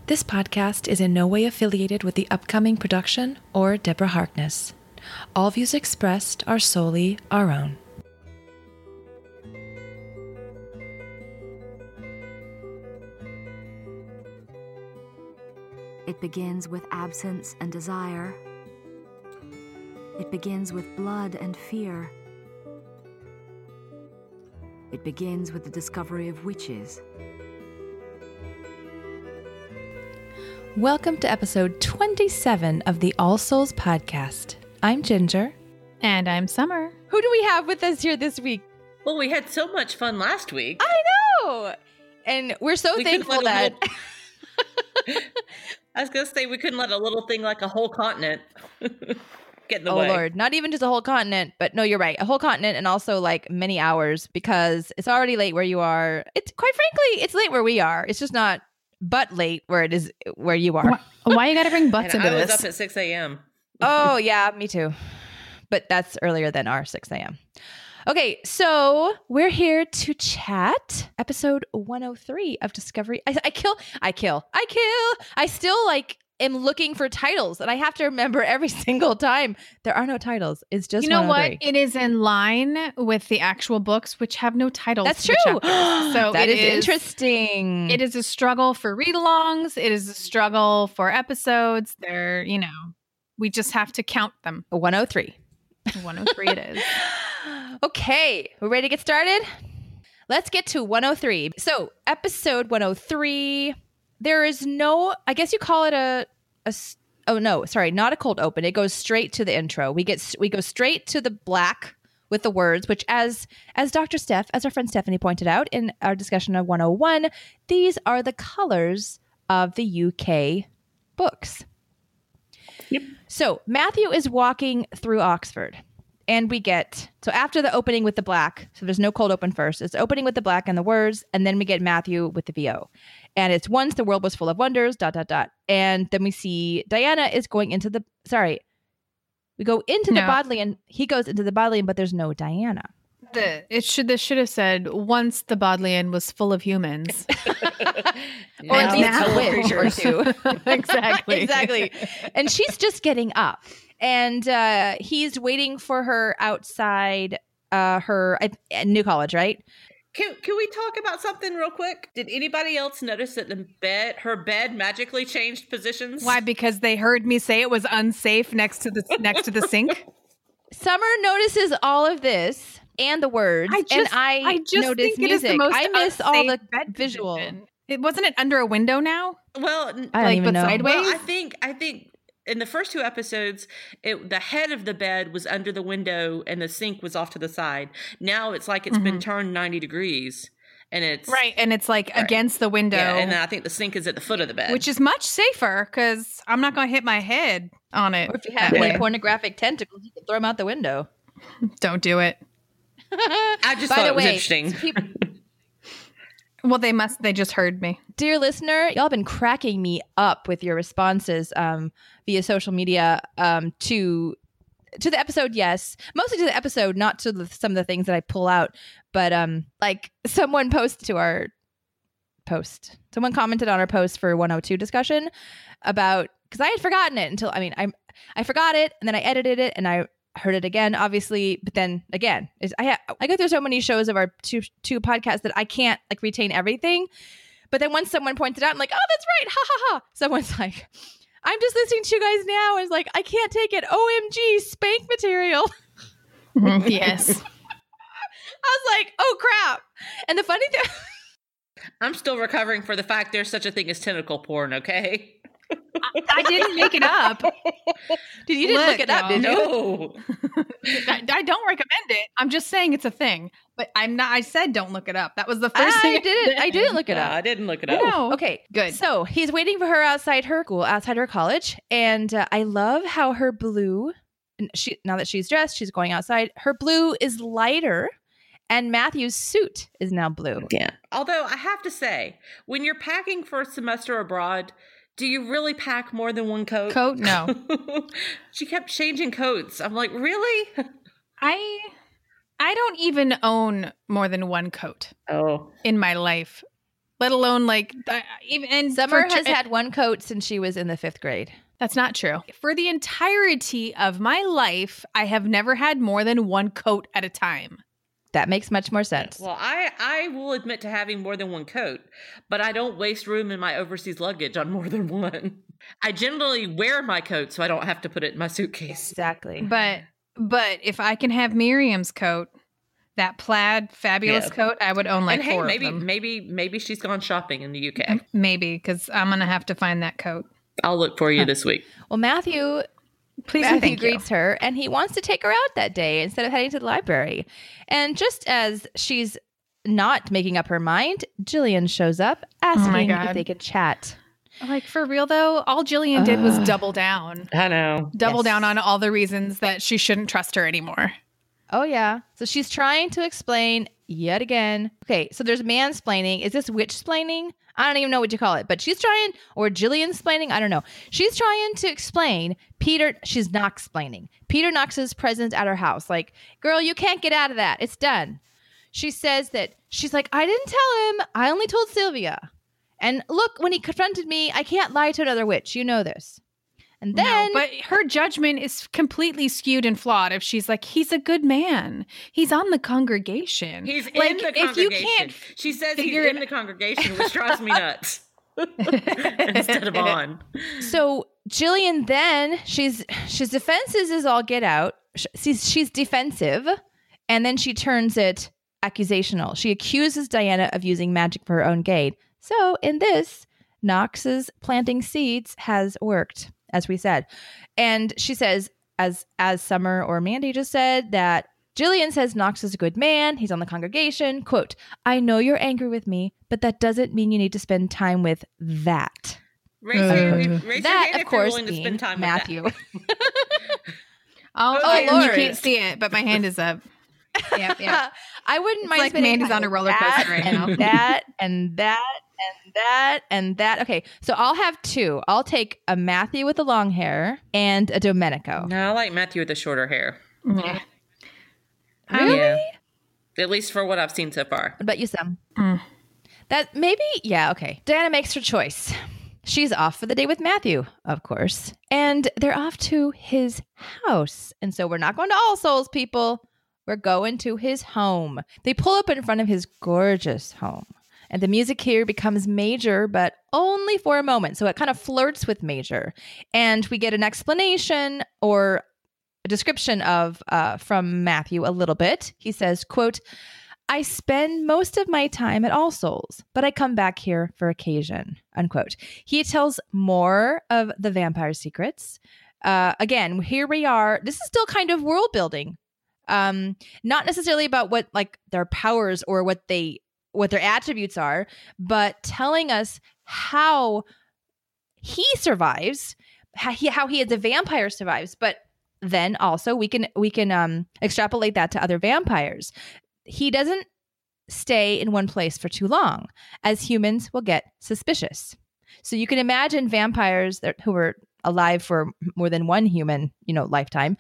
This podcast is in no way affiliated with the upcoming production or Deborah Harkness. All views expressed are solely our own. It begins with absence and desire. It begins with blood and fear. It begins with the discovery of witches. Welcome to episode 27 of the All Souls podcast. I'm Ginger. And I'm Summer. Who do we have with us here this week? Well, we had so much fun last week. I know! And we're so thankful that... I was going to say, we couldn't let a little thing like a whole continent get in the way. Oh, Lord. Not even just a whole continent, but no, you're right. A whole continent and also like many hours because it's already late where you are. It's quite frankly, it's late where we are. It's just not but late where it is where you are. Why you got to bring butts into this? I was up at 6 a.m. Oh, yeah, me too. But that's earlier than our 6 a.m. Okay, so we're here to chat episode 103 of Discovery. I still am looking for titles and I have to remember every single time there are no titles. It's just, you know what? 103. It is in line with the actual books, which have no titles. That's to true. the chapters. So that is interesting. It is a struggle for read-alongs. It is a struggle for episodes. They're, we just have to count them. 103. 103 it is. Okay, we're ready to get started? Let's get to 103. So, episode 103, there is no, I guess you call it not a cold open. It goes straight to the intro. We go straight to the black with the words, which as Dr. Steph, as our friend Stephanie pointed out in our discussion of 101, these are the colors of the UK books. Yep. So, Matthew is walking through Oxford. And so after the opening with the black, so there's no cold open first, it's opening with the black and the words, and then we get Matthew with the VO. And it's once the world was full of wonders, ... And then we see Diana is going into the, we go into the Bodleian, he goes into the Bodleian, but there's no Diana. This should have said, once the Bodleian was full of humans. Or at least a witch or two. Exactly. Exactly. And she's just getting up. And he's waiting for her outside her New College, right? Can we talk about something real quick? Did anybody else notice that her bed magically changed positions? Why? Because they heard me say it was unsafe next to the sink. Summer notices all of this and the words, I just notice think music. It is the most I miss all the bed visual. It wasn't it under a window now? Well, I don't even know. Sideways. Well, I think. In the first two episodes, the head of the bed was under the window and the sink was off to the side. Now it's like it's been turned 90 degrees and it's... Right, and it's like against the window. Yeah, and then I think the sink is at the foot of the bed. Which is much safer because I'm not going to hit my head on it. Or if you have any pornographic tentacles, you can throw them out the window. Don't do it. I just thought it was interesting. Well, they just heard me. Dear listener, y'all have been cracking me up with your responses via social media to the episode, yes. Mostly to the episode, not to some of the things that I pull out. But someone posted to our post. Someone commented on our post for 102 discussion about, because I had forgotten it until, I forgot it and then I edited it and I heard it again, obviously, but then again, I go through so many shows of our two podcasts that I can't retain everything. But then once someone pointed out, I'm like, oh, that's right, ha ha ha. Someone's like, I'm just listening to you guys now. It's like, I can't take it. OMG, spank material. Yes. I was like, oh crap. And the funny thing, I'm still recovering for the fact there's such a thing as tentacle porn. Okay. I didn't make it up. You didn't look it up, did you? No. I don't recommend it. I'm just saying it's a thing. But I said don't look it up. That was the first thing. I didn't look it up. I didn't look it up. No. Okay, good. So he's waiting for her outside her school, outside her college. And I love how her blue, now that she's dressed, she's going outside. Her blue is lighter. And Matthew's suit is now blue. Yeah. Although I have to say, when you're packing for a semester abroad, do you really pack more than one coat? No. She kept changing coats. I'm like, really? I don't even own more than one coat in my life. let alone like even. And Summer has had one coat since she was in the 5th grade. That's not true. For the entirety of my life, I have never had more than one coat at a time. That makes much more sense. Well, I will admit to having more than one coat, but I don't waste room in my overseas luggage on more than one. I generally wear my coat so I don't have to put it in my suitcase. Exactly. But if I can have Miriam's coat, that plaid fabulous coat, I would own like and 4 hey, of them. Maybe she's gone shopping in the UK. Maybe, because I'm going to have to find that coat. I'll look for you this week. Well, Matthew greets her, and he wants to take her out that day instead of heading to the library. And just as she's not making up her mind, Jillian shows up asking if they could chat. Like, for real, though, all Jillian did was double down. I know. Double down on all the reasons that she shouldn't trust her anymore. Oh, yeah. So she's trying to explain yet again. Okay, so there's mansplaining. Is this witch-splaining? I don't even know what you call it, but she's trying, or Jillian-splaining, I don't know. She's trying to explain she's not explaining. Peter Knox's presence at her house. Like, girl, you can't get out of that. It's done. She says that, she's like, I didn't tell him. I only told Sylvia. And look, when he confronted me, I can't lie to another witch. You know this. And then, but her judgment is completely skewed and flawed. If she's like, he's a good man, he's on the congregation. He's like, in the congregation. If you can't, she says he's in the congregation, which drives me nuts. Instead of on. So Jillian then she's defenses is all get out. She's defensive, and then she turns it accusational. She accuses Diana of using magic for her own gain. So in this, Knox's planting seeds has worked, as we said. And she says, as Summer or Mandy just said, that Jillian says Knox is a good man. He's on the congregation. Quote, I know you're angry with me, but that doesn't mean you need to spend time with that. Raise your hand of course, to spend time Matthew. With that. Lord. You can't see it, but my hand is up. Yeah. I wouldn't mind like Mandy's on a roller coaster right now. And that. Okay, so I'll have 2. I'll take a Matthew with the long hair and a Domenico. No, I like Matthew with the shorter hair. Yeah. Really? Yeah. At least for what I've seen so far. What about you, Sam? That maybe, yeah, okay. Diana makes her choice. She's off for the day with Matthew, of course. And they're off to his house. And so we're not going to All Souls, people. We're going to his home. They pull up in front of his gorgeous home. And the music here becomes major, but only for a moment. So it kind of flirts with major. And we get an explanation or a description of from Matthew a little bit. He says, quote, I spend most of my time at All Souls, but I come back here for occasion, unquote. He tells more of the vampire secrets. Again, here we are. This is still kind of world building. Not necessarily about what like their powers or what their attributes are, but telling us how he survives, how he as a vampire survives. But then also we can extrapolate that to other vampires. He doesn't stay in one place for too long, as humans will get suspicious. So you can imagine vampires who were alive for more than one human, lifetime,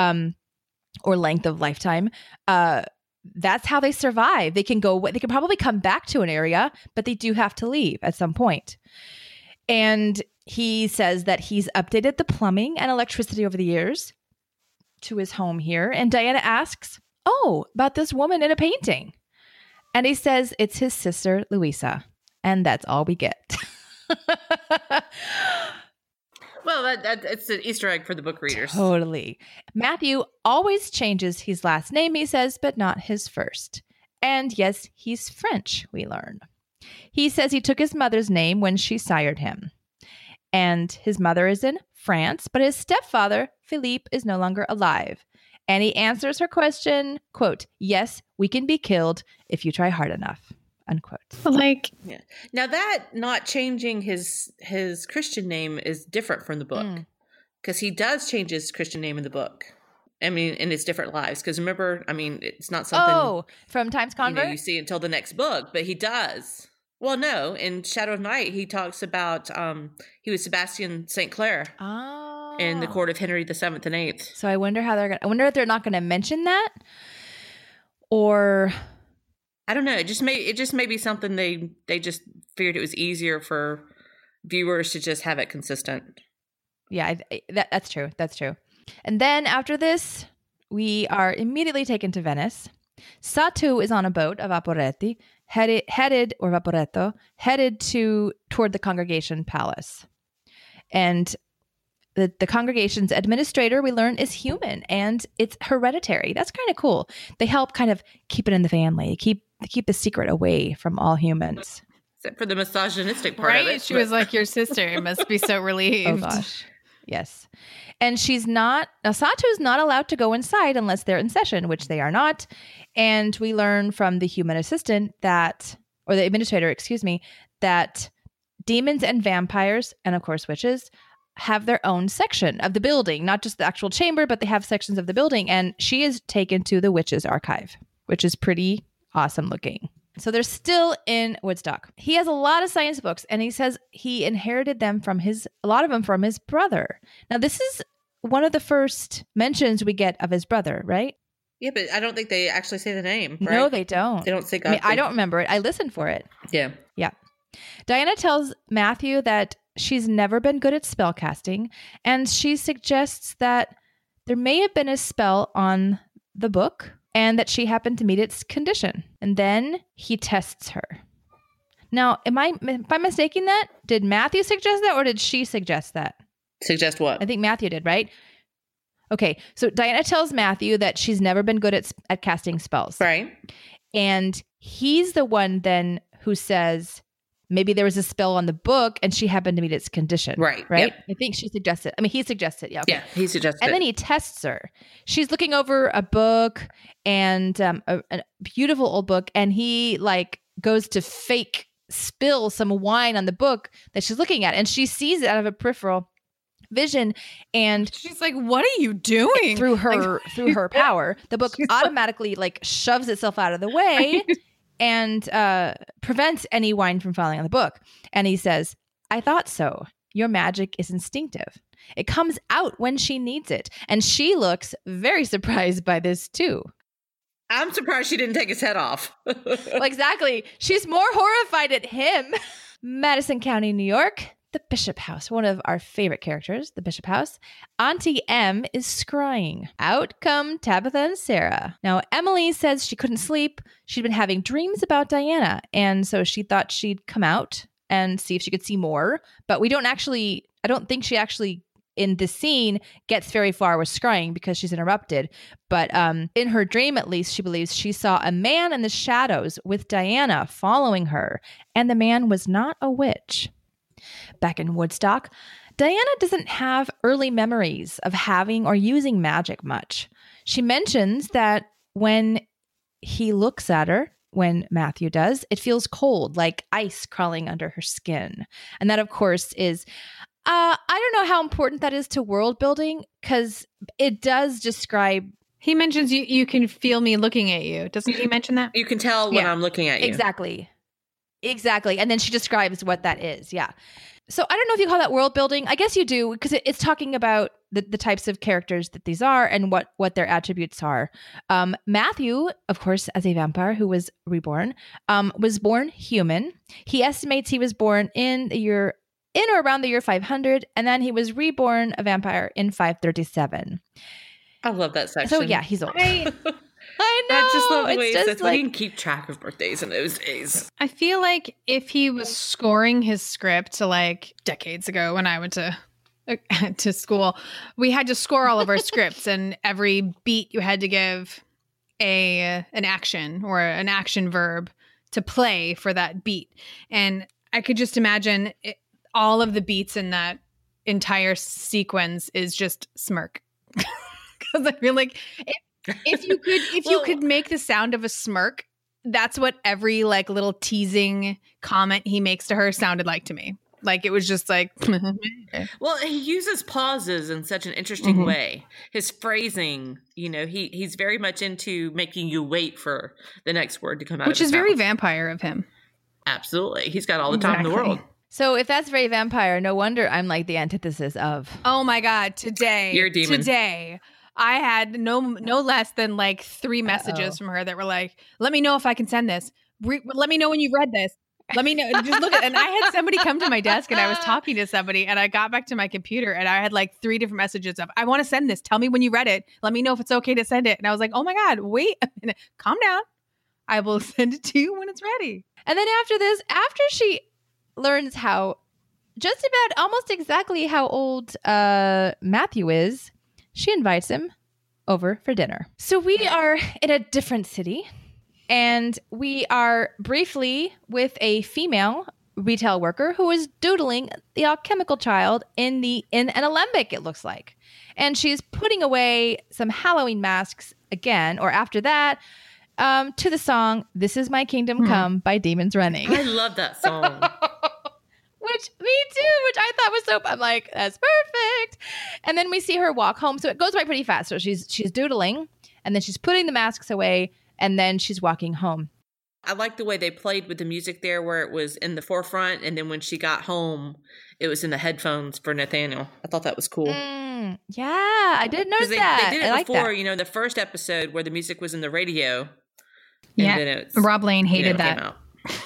or length of lifetime. That's how they survive. They can probably come back to an area, but they do have to leave at some point. And he says that he's updated the plumbing and electricity over the years to his home here. And Diana asks, about this woman in a painting. And he says it's his sister, Louisa. And that's all we get. Well, it's an Easter egg for the book readers. Totally. Matthew always changes his last name, he says, but not his first. And yes, he's French, we learn. He says he took his mother's name when she sired him. And his mother is in France, but his stepfather, Philippe, is no longer alive. And he answers her question, quote, yes, we can be killed if you try hard enough, unquote. Yeah. Now that not changing his Christian name is different from the book, because he does change his Christian name in the book. I mean, in his different lives. Because remember, it's not something from Times Convert you see until the next book, but he does. Well, no, in Shadow of Night, he talks about he was Sebastian St. Clair in the court of Henry the 7th and 8th. So I wonder if they're not going to mention that, or I don't know. It just may be something they just figured it was easier for viewers to just have it consistent. Yeah, that's true. That's true. And then after this, we are immediately taken to Venice. Satu is on a boat of Vaporetti, headed toward the congregation palace. And the congregation's administrator, we learn, is human, and it's hereditary. That's kind of cool. They help kind of keep it in the family, keep the secret away from all humans. Except for the misogynistic part of it. She was like, your sister must be so relieved. Oh gosh. Yes. And Satu's not allowed to go inside unless they're in session, which they are not. And we learn from the human assistant or the administrator, that demons and vampires, and of course witches, have their own section of the building, not just the actual chamber, but they have sections of the building. And she is taken to the witches' archive, which is pretty awesome looking. So they're still in Woodstock. He has a lot of science books, and he says he inherited them from a lot of them from his brother. Now, this is one of the first mentions we get of his brother, right? Yeah, but I don't think they actually say the name, right? No, they don't. They don't say Godfrey. I don't remember it. I listened for it. Yeah. Yeah. Diana tells Matthew that she's never been good at spell casting, and she suggests that there may have been a spell on the book and that she happened to meet its condition. And then he tests her. Now, am I mistaking that? Did Matthew suggest that, or did she suggest that? Suggest what? I think Matthew did, right? Okay, so Diana tells Matthew that she's never been good at casting spells. Right. And he's the one then who says maybe there was a spell on the book and she happened to meet its condition. Right. Right? Yep. I think she suggested. I mean, he suggested. Yeah. Okay. Yeah, he suggested And it. then he tests her. She's looking over a book and a beautiful old book. And he goes to fake spill some wine on the book that she's looking at. And she sees it out of a peripheral vision, and she's like, what are you doing? Through her power, the book automatically shoves itself out of the way and prevents any wine from falling on the book. And he says, I thought so. Your magic is instinctive. It comes out when she needs it. And she looks very surprised by this too. I'm surprised she didn't take his head off. Well, exactly. She's more horrified at him. Madison County, New York. The Bishop House, one of our favorite characters, the Bishop House. Auntie M is scrying. Out come Tabitha and Sarah. Now, Emily says she couldn't sleep. She'd been having dreams about Diana, and so she thought she'd come out and see if she could see more. But I don't think she actually, in this scene, gets very far with scrying because she's interrupted. But in her dream, at least, she believes she saw a man in the shadows with Diana following her, and the man was not a witch. Back in Woodstock, Diana doesn't have early memories of having or using magic much. She mentions that when he looks at her, when Matthew does, it feels cold, like ice crawling under her skin. And that, of course, is, I don't know how important that is to world building, because it does describe. He mentions you can feel me looking at you. Doesn't he mention that? You can tell when I'm looking at you. Exactly. And then she describes what that is. Yeah. So I don't know if you call that world building. I guess you do, because it's talking about the types of characters that these are and what their attributes are. Matthew, of course, as a vampire who was reborn, was born human. He estimates he was born in or around the year 500, and then he was reborn a vampire in 537. I love that section. So yeah, he's old. I know. I just love the way it's it says we didn't keep track of birthdays in those days. I feel like if he was scoring his script decades ago when I went to school, we had to score all of our scripts, and every beat you had to give an action or an action verb to play for that beat. And I could just imagine all of the beats in that entire sequence is just smirk. Because I feel like if you could make the sound of a smirk, that's what every little teasing comment he makes to her sounded like to me. Like it was just like. Well, he uses pauses in such an interesting way. His phrasing, he's very much into making you wait for the next word to come out. Which is very vampire of him. Absolutely, he's got all the time in the world. So if that's very vampire, no wonder I'm like the antithesis of. Oh my God! Today, you're a demon. Today. I had no less than like 3 messages from her that were like, let me know if I can send this. Let me know when you've read this. Let me know. Just look at, and I had somebody come to my desk and I was talking to somebody and I got back to my computer and I had like 3 different messages of, I want to send this. Tell me when you read it. Let me know if it's okay to send it. And I was like, oh my God, wait a minute. Calm down. I will send it to you when it's ready. And then after this, after she learns how just about almost exactly how old Matthew is, she invites him over for dinner. So we are in a different city. And we are briefly with a female retail worker who is doodling the alchemical child in an alembic, it looks like. And she's putting away some Halloween masks again, or after that, to the song "This Is My Kingdom Come" by Demons Running. I love that song. Which, me too, which I thought was so, I'm like, that's perfect. And then we see her walk home. So it goes by pretty fast. So she's doodling, and then she's putting the masks away, and then she's walking home. I like the way they played with the music there, where it was in the forefront, and then when she got home, it was in the headphones for Nathaniel. I thought that was cool. Yeah, I did notice that. They did I it before, that. you know, the first episode where the music was in the radio. Yeah, Rob Lane hated that. Came out.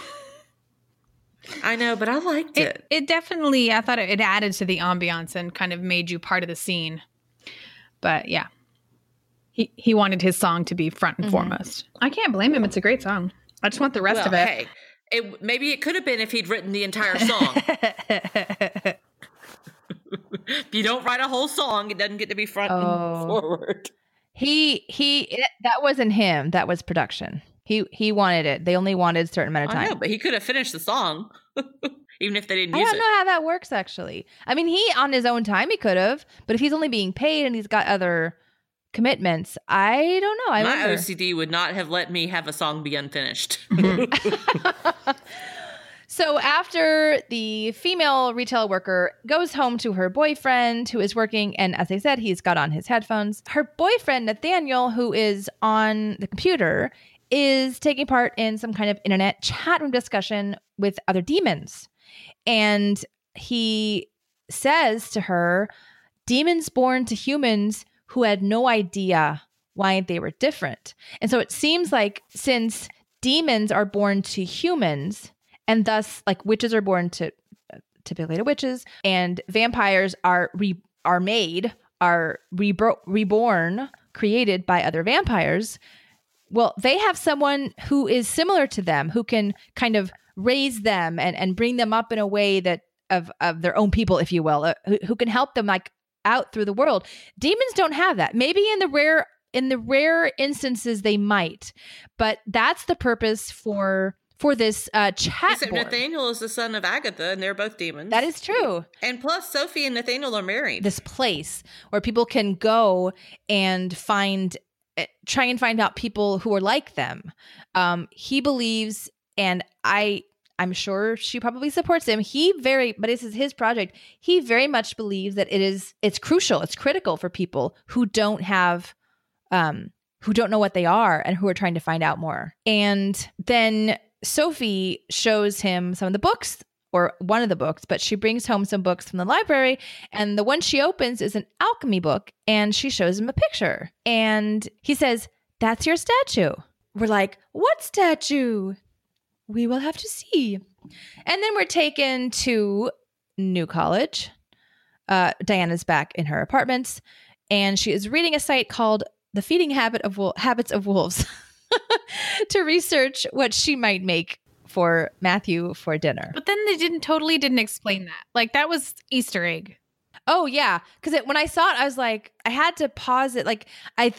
I know, but I liked it. It definitely, I thought it added to the ambiance and kind of made you part of the scene. But yeah. He wanted his song to be front and foremost. I can't blame him. It's a great song. I just want the rest of it. Hey, maybe it could have been if he'd written the entire song. If you don't write a whole song, it doesn't get to be front and forward. That wasn't him. That was production. He wanted it. They only wanted a certain amount of time. I know, but he could have finished the song, even if they didn't use it. I don't know how that works, actually. I mean, he, on his own time, he could have. But if he's only being paid and he's got other commitments, I don't know. My OCD would not have let me have a song be unfinished. So after the female retail worker goes home to her boyfriend who is working, and as I said, he's got on his headphones, her boyfriend, Nathaniel, who is on the computer, is taking part in some kind of internet chat room discussion with other demons. And he says to her, demons born to humans who had no idea why they were different. And so it seems like since demons are born to humans, and thus like witches are born to typically to witches, and vampires are reborn, created by other vampires, well, they have someone who is similar to them, who can kind of raise them and bring them up in a way that of their own people, if you will, who can help them like out through the world. Demons don't have that. Maybe in the rare instances they might, but that's the purpose for this chat Except board. Nathaniel is the son of Agatha, and they're both demons. That is true. And plus, Sophie and Nathaniel are married. This place where people can go and try and find out people who are like them. He believes, and I'm sure she probably supports him. But this is his project. He very much believes that it's crucial, it's critical for people who don't have, who don't know what they are and who are trying to find out more. And then Sophie shows him some of the books, or one of the books, but she brings home some books from the library, and the one she opens is an alchemy book, and she shows him a picture. And he says, "That's your statue." We're like, "What statue?" We will have to see. And then we're taken to New College. Diana's back in her apartments, and she is reading a site called The Feeding Habits of Wolves to research what she might make for Matthew for dinner. But then they didn't explain that. Like, that was Easter egg. Oh yeah, because when I saw it, I was like, I had to pause it. Like,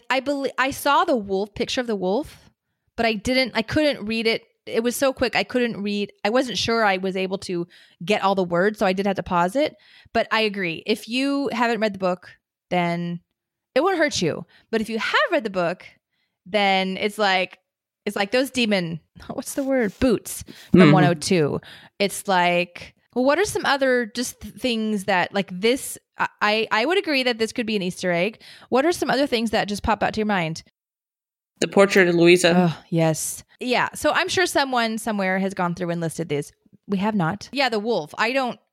I saw the wolf picture of the wolf, but I couldn't read it. It was so quick. I couldn't read. I wasn't sure I was able to get all the words, so I did have to pause it. But I agree. If you haven't read the book, then it won't hurt you. But if you have read the book, then it's like those demon, what's the word? Boots from 102. It's like, well, what are some other just things that like this? I would agree that this could be an Easter egg. What are some other things that just pop out to your mind? The portrait of Louisa. Oh, yes. Yeah. So I'm sure someone somewhere has gone through and listed this. We have not. Yeah, the wolf. I don't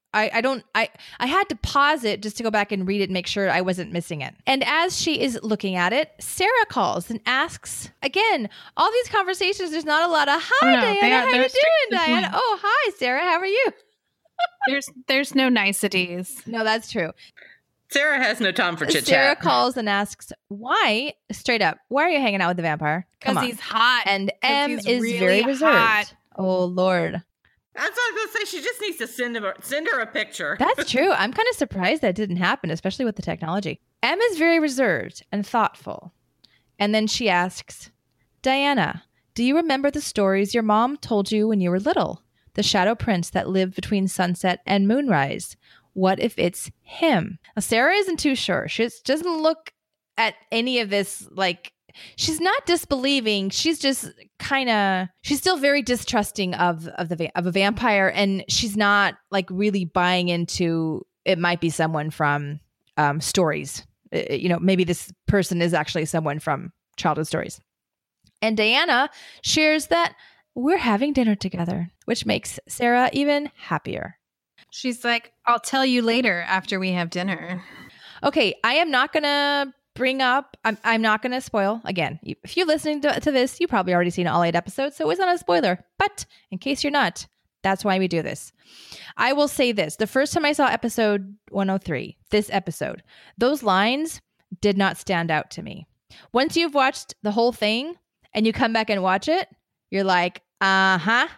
I had to pause it just to go back and read it and make sure I wasn't missing it. And as she is looking at it, Sarah calls and asks, again, all these conversations, there's not a lot of, hi, Diana, how you doing, Diana? Oh, hi, Sarah, how are you? There's no niceties. No, that's true. Sarah has no time for chit chat. Sarah calls and asks, why, straight up, why are you hanging out with the vampire? Because he's hot. And M is really very reserved. hot. Oh, Lord. That's what I was going to say. She just needs to send her a picture. That's true. I'm kind of surprised that didn't happen, especially with the technology. M is very reserved and thoughtful. And then she asks, Diana, do you remember the stories your mom told you when you were little? The shadow prince that lived between sunset and moonrise. What if it's him? Now, Sarah isn't too sure. She doesn't look at any of this like, she's not disbelieving. She's just she's still very distrusting of a vampire, and she's not like really buying into it might be someone from stories. Maybe this person is actually someone from childhood stories. And Diana shares that we're having dinner together, which makes Sarah even happier. She's like, I'll tell you later after we have dinner. Okay, I am not going to bring up, I'm not going to spoil. Again, if you're listening to this, you probably already seen all 8 episodes, so it's not a spoiler. But in case you're not, that's why we do this. I will say this. The first time I saw episode 103, this episode, those lines did not stand out to me. Once you've watched the whole thing and you come back and watch it, you're like, uh-huh.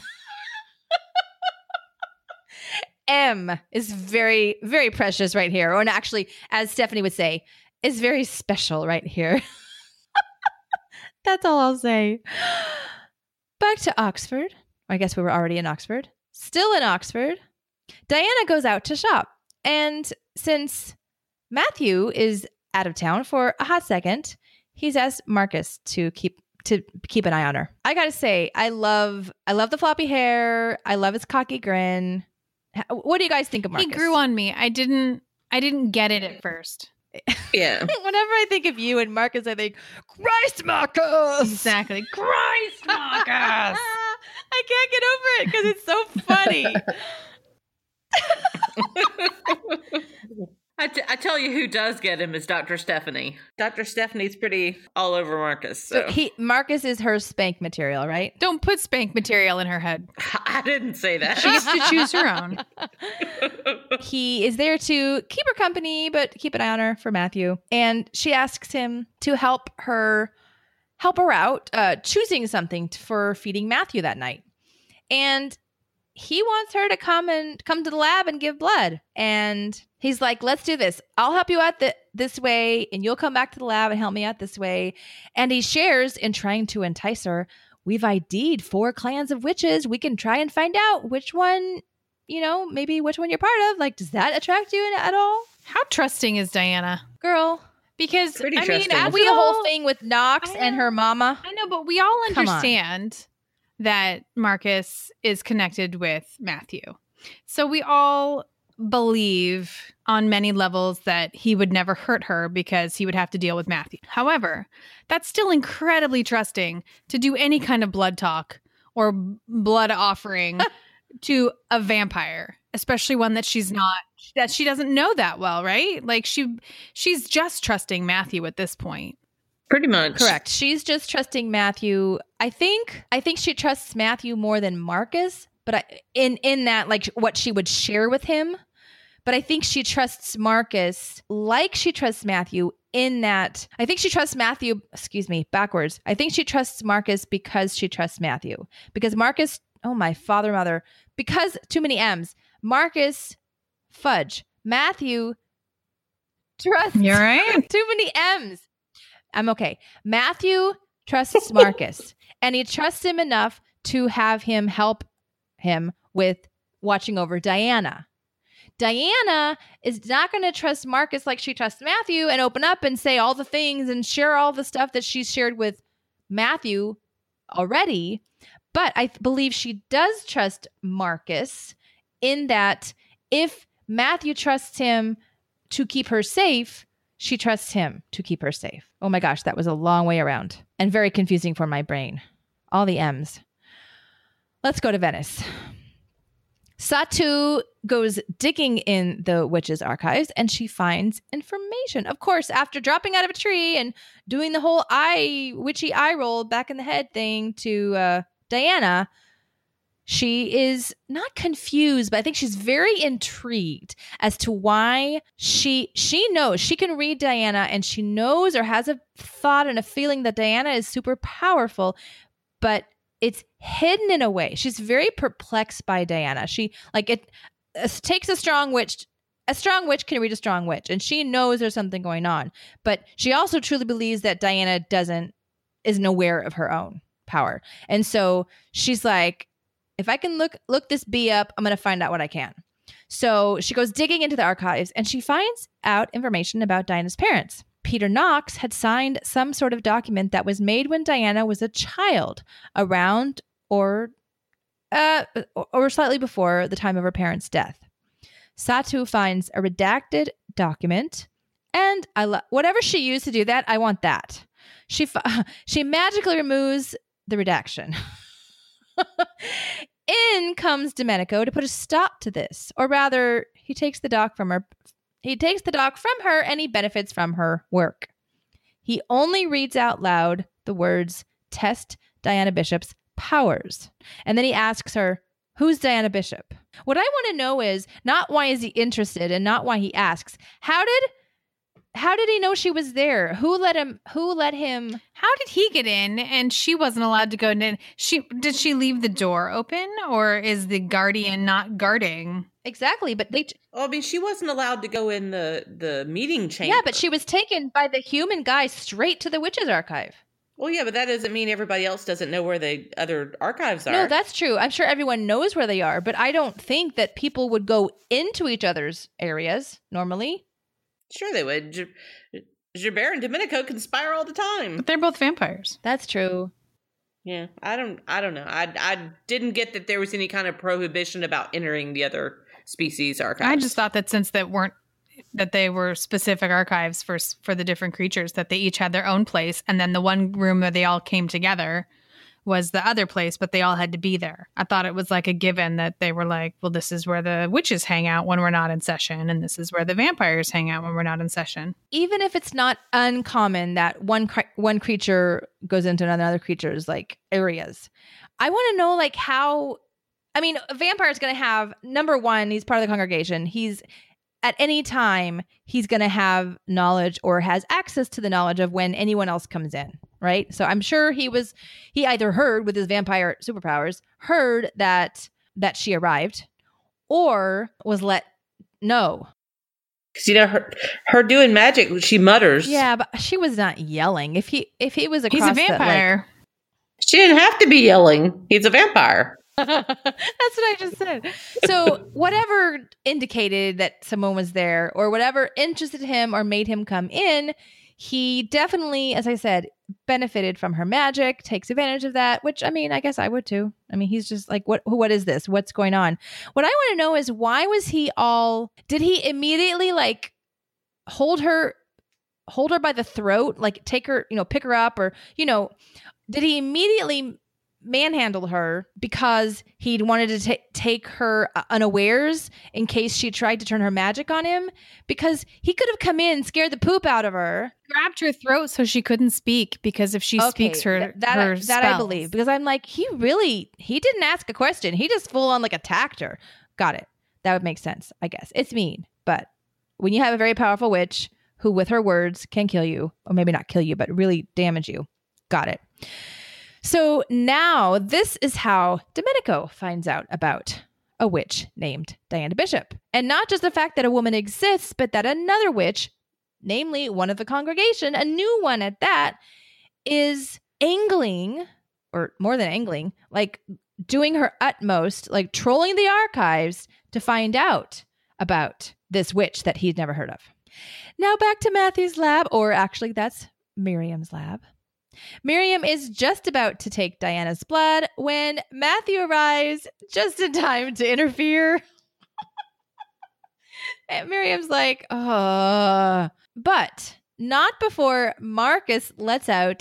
M is very, very precious right here. Or actually, as Stephanie would say, is very special right here. That's all I'll say. Back to Oxford. I guess we were already in Oxford. Still in Oxford. Diana goes out to shop. And since Matthew is out of town for a hot second, he's asked Marcus to keep an eye on her. I gotta say, I love the floppy hair. I love his cocky grin. What do you guys think of Marcus? He grew on me. I didn't get it at first. Yeah. Whenever I think of you and Marcus, I think, Christ, Marcus! Exactly. Christ, Marcus! I can't get over it because it's so funny. I tell you who does get him is Dr. Stephanie. Dr. Stephanie's pretty all over Marcus. So Marcus is her spank material, right? Don't put spank material in her head. I didn't say that. She gets to choose her own. He is there to keep her company, but keep an eye on her for Matthew. And she asks him to help her out choosing something for feeding Matthew that night. And he wants her to come to the lab and give blood. And he's like, let's do this. I'll help you out this way, and you'll come back to the lab and help me out this way. And he shares in trying to entice her. We've ID'd 4 clans of witches. We can try and find out which one, maybe which one you're part of. Like, does that attract you at all? How trusting is Diana? Girl. Because, Pretty I mean, trusting. after The the whole thing with Knox and her mama. I know, but we all Come on. understand that Marcus is connected with Matthew. So we all believe on many levels that he would never hurt her because he would have to deal with Matthew. However, that's still incredibly trusting to do any kind of blood talk or blood offering to a vampire, especially one that she doesn't know that well, right? Like she's just trusting Matthew at this point. Pretty much. Correct. She's just trusting Matthew. I think she trusts Matthew more than Marcus, but in that, like, what she would share with him. But I think she trusts Marcus like she trusts Matthew in that. I think she trusts Matthew, backwards. I think she trusts Marcus because she trusts Matthew. Because Marcus, oh my father, mother, because too many M's. Marcus, fudge. Matthew, trust. You're right. Too many M's. I'm okay. Matthew trusts Marcus, and he trusts him enough to have him help him with watching over Diana. Diana is not going to trust Marcus like she trusts Matthew and open up and say all the things and share all the stuff that she's shared with Matthew already. But I believe she does trust Marcus in that if Matthew trusts him to keep her safe, she trusts him to keep her safe. Oh my gosh, that was a long way around and very confusing for my brain. All the M's. Let's go to Venice. Satu goes digging in the witch's archives and she finds information. Of course, after dropping out of a tree and doing the whole witchy eye roll back in the head thing to Diana, she is not confused, but I think she's very intrigued as to why she knows she can read Diana, and she knows or has a thought and a feeling that Diana is super powerful, but it's hidden in a way. She's very perplexed by Diana. She takes a strong witch. A strong witch can read a strong witch, and she knows there's something going on. But she also truly believes that Diana isn't aware of her own power. And so she's like, if I can look this bee up, I'm going to find out what I can. So she goes digging into the archives, and she finds out information about Diana's parents. Peter Knox had signed some sort of document that was made when Diana was a child, around or slightly before the time of her parents' death. Satu finds a redacted document, and whatever she used to do that, I want that. She magically removes the redaction. In comes Domenico to put a stop to this, or rather, he takes the doc from her. He takes the doc from her, and he benefits from her work. He only reads out loud the words, "Test Diana Bishop's powers." And then he asks her, "Who's Diana Bishop?" What I want to know is not why is he interested, and not why he asks. How did he know she was there? Who let him? How did he get in and she wasn't allowed to go in? Did she leave the door open, or is the guardian not guarding? Exactly, but she wasn't allowed to go in the meeting chamber. Yeah, but she was taken by the human guy straight to the witch's archive. Well, yeah, but that doesn't mean everybody else doesn't know where the other archives are. No, that's true. I'm sure everyone knows where they are, but I don't think that people would go into each other's areas normally. Sure they would. Gerbert and Domenico conspire all the time. But they're both vampires. That's true. Yeah, I don't know. I didn't get that there was any kind of prohibition about entering the other species archives. I just thought that since that they were specific archives for the different creatures, that they each had their own place, and then the one room where they all came together was the other place, but they all had to be there. I thought it was like a given that they were like, well, this is where the witches hang out when we're not in session, and this is where the vampires hang out when we're not in session. Even if it's not uncommon that one creature goes into another creature's like areas, I want to know like how. I mean, a vampire is going to have, number one, he's part of the congregation. He's at any time he's going to have knowledge or has access to the knowledge of when anyone else comes in, right? So I'm sure he either heard with his vampire superpowers, heard that she arrived, or was let know. Because her doing magic, she mutters. Yeah, but she was not yelling. If he was across, he's a vampire. She didn't have to be yelling. He's a vampire. That's what I just said. So whatever indicated that someone was there, or whatever interested him or made him come in, he definitely, as I said, benefited from her magic, takes advantage of that, which, I mean, I guess I would too. I mean, he's just like, what is this? What's going on? What I want to know is, why was did he immediately like hold her by the throat, like take her, pick her up, or, did he immediately manhandle her because he wanted to take her unawares in case she tried to turn her magic on him? Because he could have come in, scared the poop out of her, grabbed her throat so she couldn't speak, because if she speaks her that I believe, because I'm like, he didn't ask a question, he just full on like attacked her. Got it. That would make sense. I guess it's mean, but when you have a very powerful witch who with her words can kill you, or maybe not kill you, but really damage you, got it. So now this is how Domenico finds out about a witch named Diana Bishop. And not just the fact that a woman exists, but that another witch, namely one of the congregation, a new one at that, is angling, or more than angling, like doing her utmost, like trolling the archives to find out about this witch that he'd never heard of. Now back to Matthew's lab, or actually that's Miriam's lab. Miriam is just about to take Diana's blood when Matthew arrives just in time to interfere. And Miriam's like, but not before Marcus lets out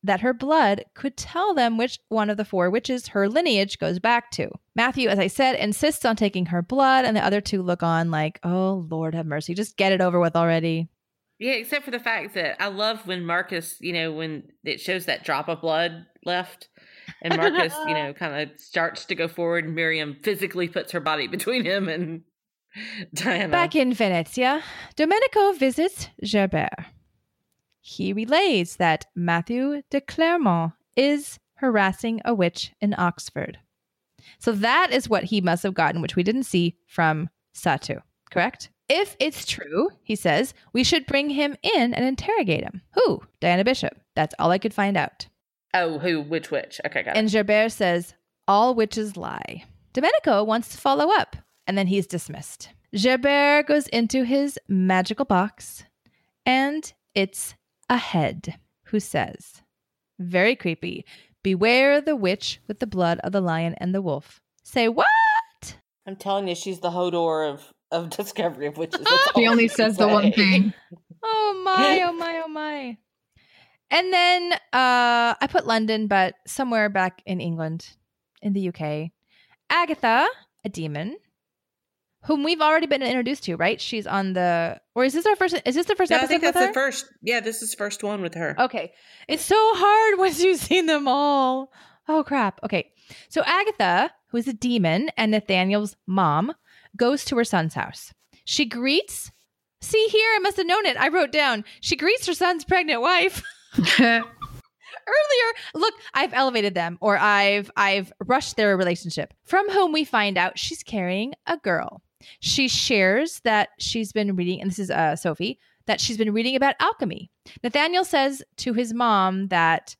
that her blood could tell them which one of the 4 witches her lineage goes back to. Matthew, as I said, insists on taking her blood, and the other 2 look on like, oh, Lord have mercy. Just get it over with already. Yeah, except for the fact that I love when Marcus, when it shows that drop of blood left, and Marcus, kind of starts to go forward, and Miriam physically puts her body between him and Diana. Back in Venezia, Domenico visits Gerbert. He relays that Matthew de Clermont is harassing a witch in Oxford. So that is what he must have gotten, which we didn't see from Satu, correct? If it's true, he says, we should bring him in and interrogate him. Who? Diana Bishop. That's all I could find out. Oh, who? Which witch? Okay, got it. And Gerbert says, all witches lie. Domenico wants to follow up, and then he's dismissed. Gerbert goes into his magical box, and it's a head who says, very creepy, beware the witch with the blood of the lion and the wolf. Say what? I'm telling you, she's the Hodor of Discovery of Witches. She only says the one thing. Oh my, oh my, oh my. And then I put London, but somewhere back in England, in the UK. Agatha, a demon, whom we've already been introduced to, right? She's on the, or is this the first episode I think with that's her? the first. Yeah, this is the first one with her. Okay. It's so hard once you've seen them all. Oh, crap. Okay. So Agatha, who is a demon and Nathaniel's mom, goes to her son's house. She greets, see here, I must have known it. I wrote down, she greets her son's pregnant wife. Earlier, look, I've elevated them, or I've rushed their relationship, from whom we find out she's carrying a girl. She shares that she's been reading, and this is Sophie, that she's been reading about alchemy. Nathaniel says to his mom that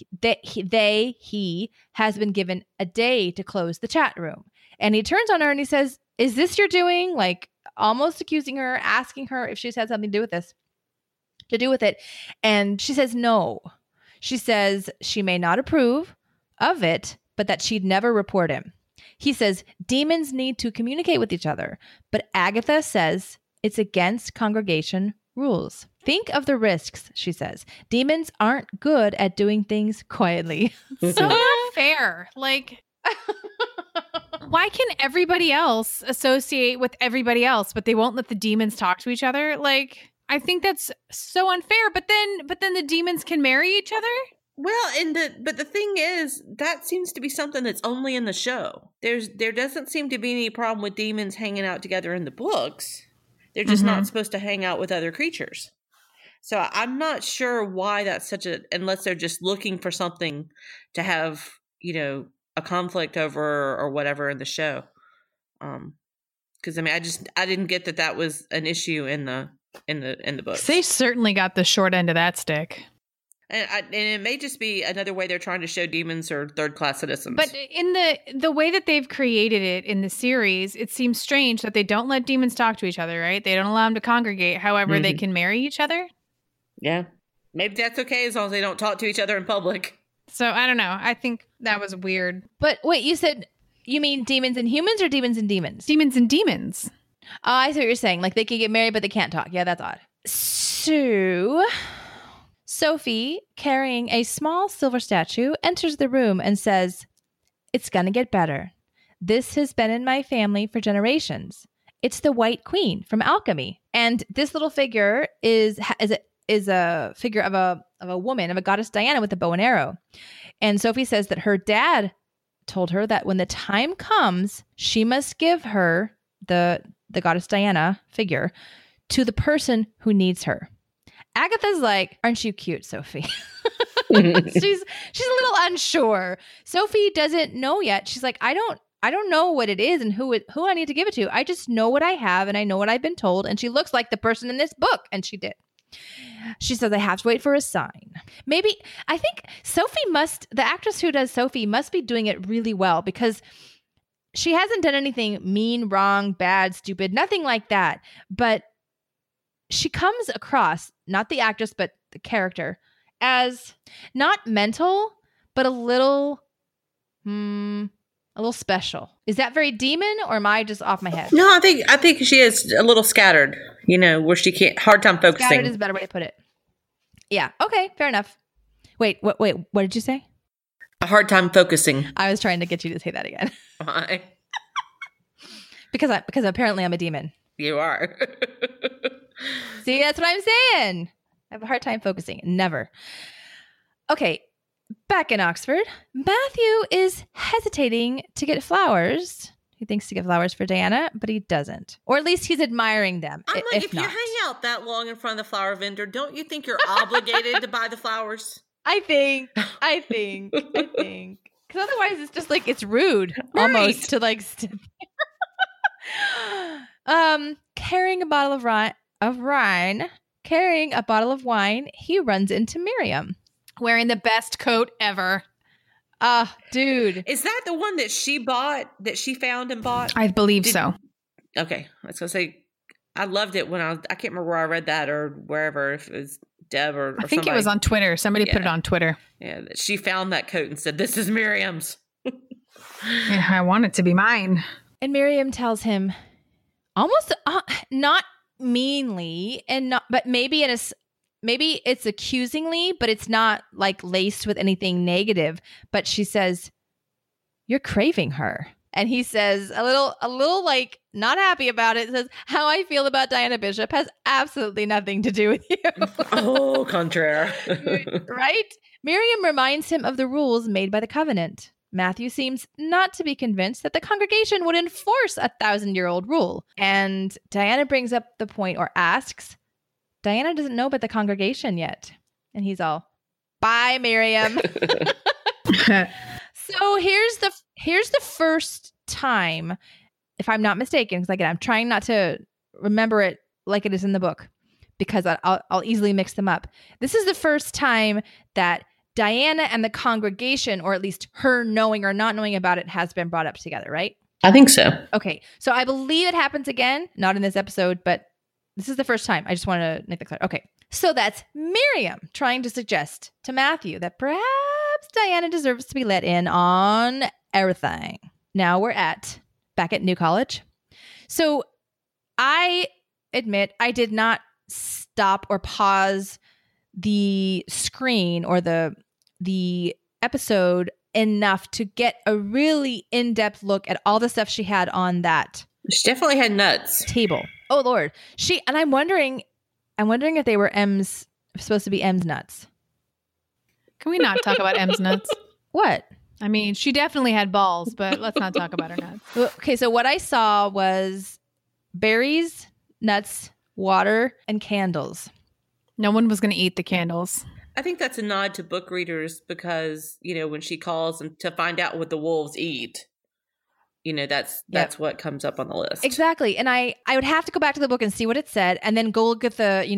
he has been given a day to close the chat room. And he turns on her and he says, is this your doing? Like almost accusing her, asking her if she's had something to do with this, to do with it. And she says no. She says she may not approve of it, but that she'd never report him. He says demons need to communicate with each other, but Agatha says it's against congregation rules. Think of the risks, she says. Demons aren't good at doing things quietly. So not fair. Like, why can everybody else associate with everybody else, but they won't let the demons talk to each other? Like, I think that's so unfair. But then the demons can marry each other? Well, but the thing is, that seems to be something that's only in the show. There doesn't seem to be any problem with demons hanging out together in the books. They're just not supposed to hang out with other creatures. So I'm not sure why that's unless they're just looking for something to have, a conflict over or whatever in the show. Because I didn't get that was an issue in the books. They certainly got the short end of that stick. And it may just be another way they're trying to show demons are third-class citizens. But in the way that they've created it in the series, it seems strange that they don't let demons talk to each other, right? They don't allow them to congregate. However, they can marry each other. Yeah. Maybe that's okay as long as they don't talk to each other in public. So, I don't know. I think that was weird. But wait, you mean demons and humans or demons and demons? Demons and demons. Oh, I see what you're saying. Like they can get married, but they can't talk. Yeah, that's odd. So Sophie, carrying a small silver statue, enters the room and says, it's going to get better. This has been in my family for generations. It's the White Queen from alchemy. And this little figure is a figure of a woman, of a goddess Diana with a bow and arrow. And Sophie says that her dad told her that when the time comes, she must give her the goddess Diana figure to the person who needs her. Agatha's like, aren't you cute, Sophie? she's a little unsure. Sophie doesn't know yet. She's like, I don't know what it is and who I need to give it to. I just know what I have and I know what I've been told. And she looks like the person in this book. And she did. She says, I have to wait for a sign. Maybe, I think the actress who does Sophie must be doing it really well because she hasn't done anything mean, wrong, bad, stupid, nothing like that. But she comes across, not the actress, but the character, as not mental, but a little special. Is that very demon, or am I just off my head? No, I think she is a little scattered, where she can't, hard time focusing. Scattered is a better way to put it. Yeah. Okay. Fair enough. Wait, what did you say? A hard time focusing. I was trying to get you to say that again. Why? because apparently I'm a demon. You are. See, that's what I'm saying. I have a hard time focusing. Never. Okay, back in Oxford, Matthew is hesitating to get flowers. He thinks to get flowers for Diana, but he doesn't. Or at least he's admiring them. I'm like, if you hang out that long in front of the flower vendor, don't you think you're obligated to buy the flowers? I think. Because otherwise it's just like, it's rude almost to like step carrying a bottle of wine, he runs into Miriam. Wearing the best coat ever. Dude. Is that the one that she bought, that she found and bought? I believe so. Okay. I was going to say, I loved it when I can't remember where I read that or wherever, if it was Deb or I think somebody. it was on Twitter. Somebody put it on Twitter. Yeah. She found that coat and said, "This is Miriam's." Yeah, I want it to be mine. And Miriam tells him almost not meanly but maybe it's accusingly, but it's not like laced with anything negative. But she says, "You're craving her." And he says a little like not happy about it. Says, "How I feel about Diana Bishop has absolutely nothing to do with you." Oh, contraire. Right? Miriam reminds him of the rules made by the covenant. Matthew seems not to be convinced that the congregation would enforce a 1,000-year-old rule. And Diana brings up the point or asks, Diana doesn't know about the congregation yet. And he's all, "Bye, Miriam." So here's the first time, if I'm not mistaken, because again, I'm trying not to remember it like it is in the book because I'll easily mix them up. This is the first time that Diana and the congregation, or at least her knowing or not knowing about it, has been brought up together, right? I think so. Okay. So I believe it happens again, not in this episode, but this is the first time. I just want to make that clear. Okay. So that's Miriam trying to suggest to Matthew that perhaps Diana deserves to be let in on everything. Now we're back at New College. So I admit I did not stop or pause the screen or the episode enough to get a really in-depth look at all the stuff she had on that. She definitely had nuts. Table. Oh Lord. And I'm wondering if they were supposed to be M's nuts. Can we not talk about M's nuts? What? I mean, she definitely had balls, but let's not talk about her nuts. Okay, so what I saw was berries, nuts, water, and candles. No one was going to eat the candles. I think that's a nod to book readers because, when she calls them to find out what the wolves eat, that's what comes up on the list. Exactly. And I would have to go back to the book and see what it said and then go look at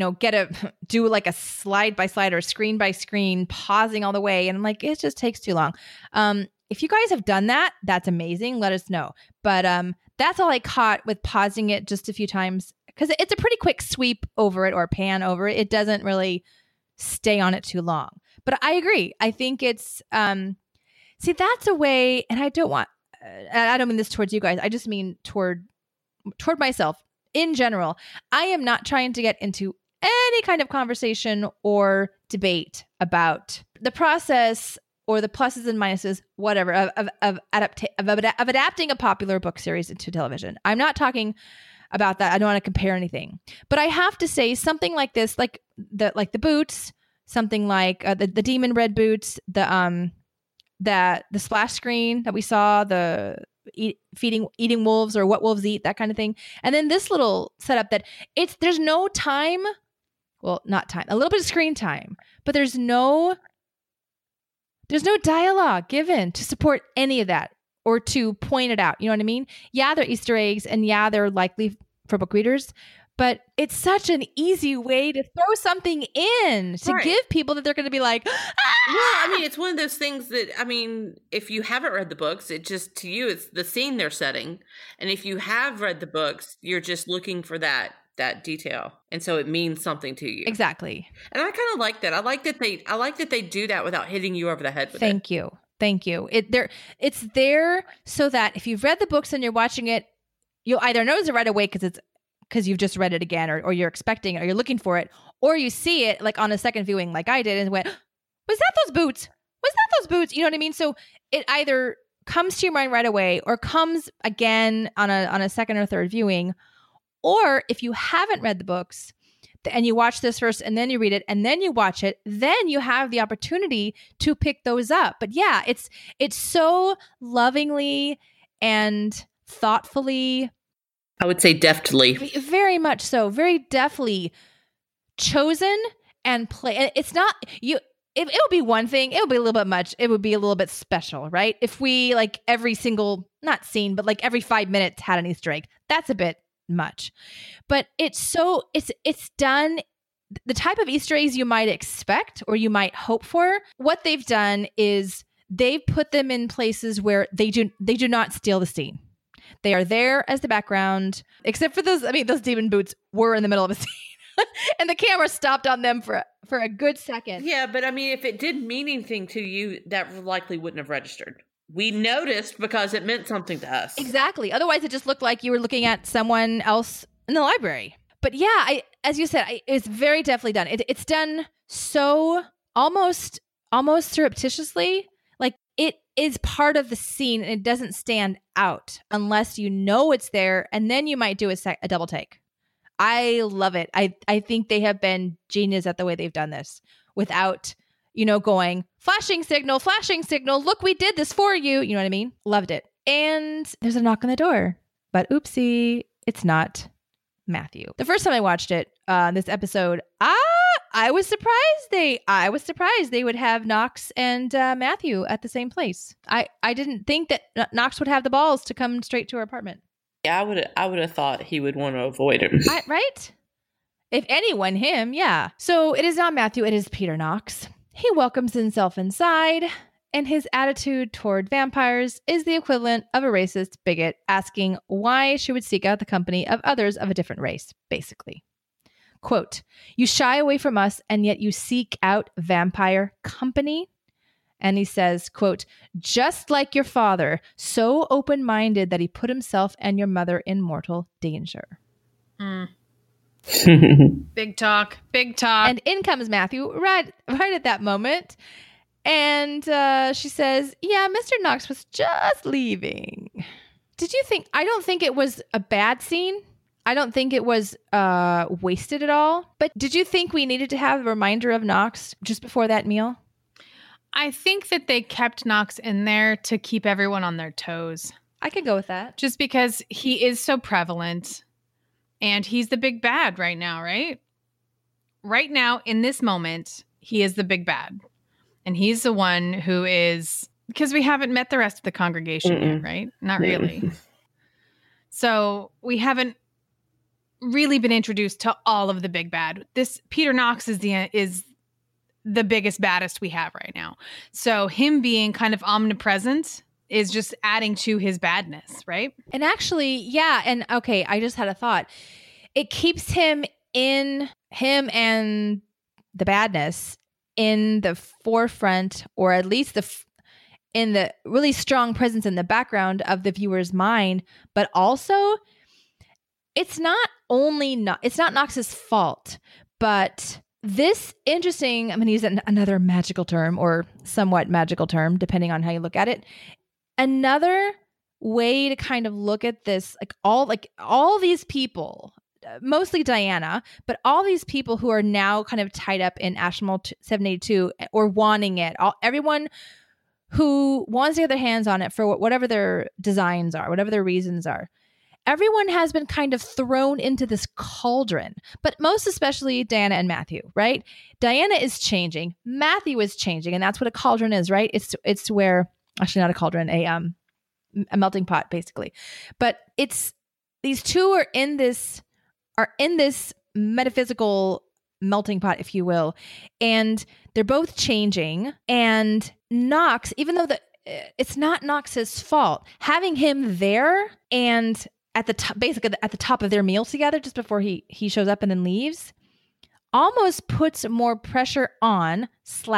do like a slide by slide or screen by screen, pausing all the way. And I'm like, it just takes too long. If you guys have done that, that's amazing. Let us know. But that's all I caught with pausing it just a few times because it's a pretty quick sweep over it or pan over it. It doesn't really stay on it too long. But I agree. I think it's that's a way, and I don't mean this towards you guys. I just mean toward myself in general. I am not trying to get into any kind of conversation or debate about the process or the pluses and minuses, whatever, of adapting a popular book series into television. I'm not talking about that. I don't want to compare anything, but I have to say something like this, like the boots, something like the demon red boots, the splash screen that we saw, the eating wolves or what wolves eat, that kind of thing. And then this little setup that there's no time. Well, not time, a little bit of screen time, but there's no dialogue given to support any of that or to point it out. You know what I mean? Yeah, they're Easter eggs and yeah, they're likely for book readers, but it's such an easy way to throw something in to give people that they're going to be like, ah! Well, I mean, it's one of those things that, if you haven't read the books, to you, it's the scene they're setting. And if you have read the books, you're just looking for that detail. And so it means something to you. Exactly. And I kind of like that. I like that they do that without hitting you over the head with it. Thank you. It's there so that if you've read the books and you're watching it, you'll either notice it right away because you've just read it again or you're expecting it or you're looking for it, or you see it like on a second viewing like I did and went, Was that those boots? Was that those boots? You know what I mean? So it either comes to your mind right away or comes again on a second or third viewing. Or if you haven't read the books and you watch this first and then you read it and then you watch it, then you have the opportunity to pick those up. But yeah, it's so lovingly and thoughtfully, I would say deftly. very much so, very deftly chosen and play. And it's not you. It'll be one thing. It'll be a little bit much. It would be a little bit special, right? If we like every single, not scene, but like every 5 minutes had an Easter egg, that's a bit much. But it's done the type of Easter eggs you might expect or you might hope for. What they've done is they've put them in places where they do not steal the scene. They are there as the background, except for those. I mean, those demon boots were in the middle of a scene. And the camera stopped on them for a good second. Yeah, but I mean, if it did mean anything to you, that likely wouldn't have registered. We noticed because it meant something to us. Exactly. Otherwise, it just looked like you were looking at someone else in the library. But yeah, as you said, it's very deftly done. It's done so almost surreptitiously. Like it is part of the scene and it doesn't stand out unless you know it's there. And then you might do a double take. I love it. I think they have been genius at the way they've done this without, going flashing signal, look, we did this for you. You know what I mean? Loved it. And there's a knock on the door, but oopsie, it's not Matthew. The first time I watched it, this episode, I was surprised they would have Knox and Matthew at the same place. I didn't think that Knox would have the balls to come straight to her apartment. Yeah, I would have thought he would want to avoid him. Right? If anyone, him, yeah. So it is not Matthew, it is Peter Knox. He welcomes himself inside, and his attitude toward vampires is the equivalent of a racist bigot asking why she would seek out the company of others of a different race, basically. Quote, "You shy away from us, and yet you seek out vampire company?" And he says, quote, "Just like your father, so open-minded that he put himself and your mother in mortal danger." Big talk. And in comes Matthew right at that moment. And she says, "Yeah, Mr. Knox was just leaving." Did you think, I don't think it was a bad scene. I don't think it was wasted at all. But did you think we needed to have a reminder of Knox just before that meal? I think that they kept Knox in there to keep everyone on their toes. I could go with that. Just because he is so prevalent and he's the big bad right now, right? Right now, in this moment, he is the big bad. And he's the one who is, because we haven't met the rest of the congregation yet, right? Not really. So we haven't really been introduced to all of the big bad. This Peter Knox is the biggest, baddest we have right now. So him being kind of omnipresent is just adding to his badness, right? And actually, yeah. And okay, I just had a thought. It keeps him and the badness in the forefront, or at least in the really strong presence in the background of the viewer's mind. But also, it's not Knox's fault, but this interesting, I'm going to use another magical term or somewhat magical term, depending on how you look at it. Another way to kind of look at this, like all these people, mostly Diana, but all these people who are now kind of tied up in Ashmole 782 or wanting it, everyone who wants to get their hands on it for whatever their designs are, whatever their reasons are. Everyone has been kind of thrown into this cauldron, but most especially Diana and Matthew, right? Diana is changing. Matthew is changing. And that's what a cauldron is, right? It's where, actually not a cauldron, a melting pot, basically. But it's, these two are in this metaphysical melting pot, if you will. And they're both changing. And Knox, even though it's not Knox's fault, having him there and at the top, basically at the top of their meal together, just before he shows up and then leaves, almost puts more pressure on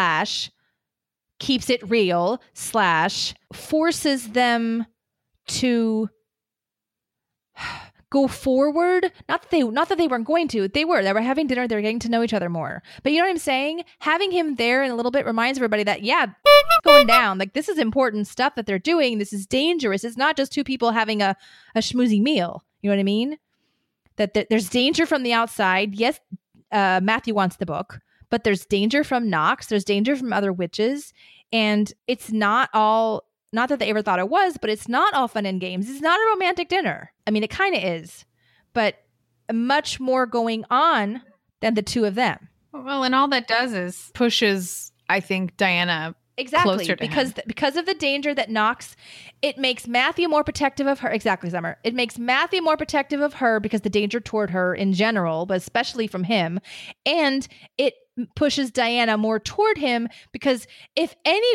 / keeps it real / forces them to go forward. Not that they weren't going to. They were having dinner. They were getting to know each other more. But you know what I'm saying? Having him there in a little bit reminds everybody that, yeah, going down. Like, this is important stuff that they're doing. This is dangerous. It's not just two people having a schmoozy meal. You know what I mean? That there's danger from the outside. Yes, Matthew wants the book, but there's danger from Knox. There's danger from other witches. And it's not that they ever thought it was, but it's not all fun and games. It's not a romantic dinner. I mean, it kind of is, but much more going on than the two of them. Well, and all that does is pushes, I think, Diana closer to him. Because of the danger that Knox, it makes Matthew more protective of her. Exactly, Summer. It makes Matthew more protective of her because the danger toward her in general, but especially from him. And it pushes Diana more toward him because if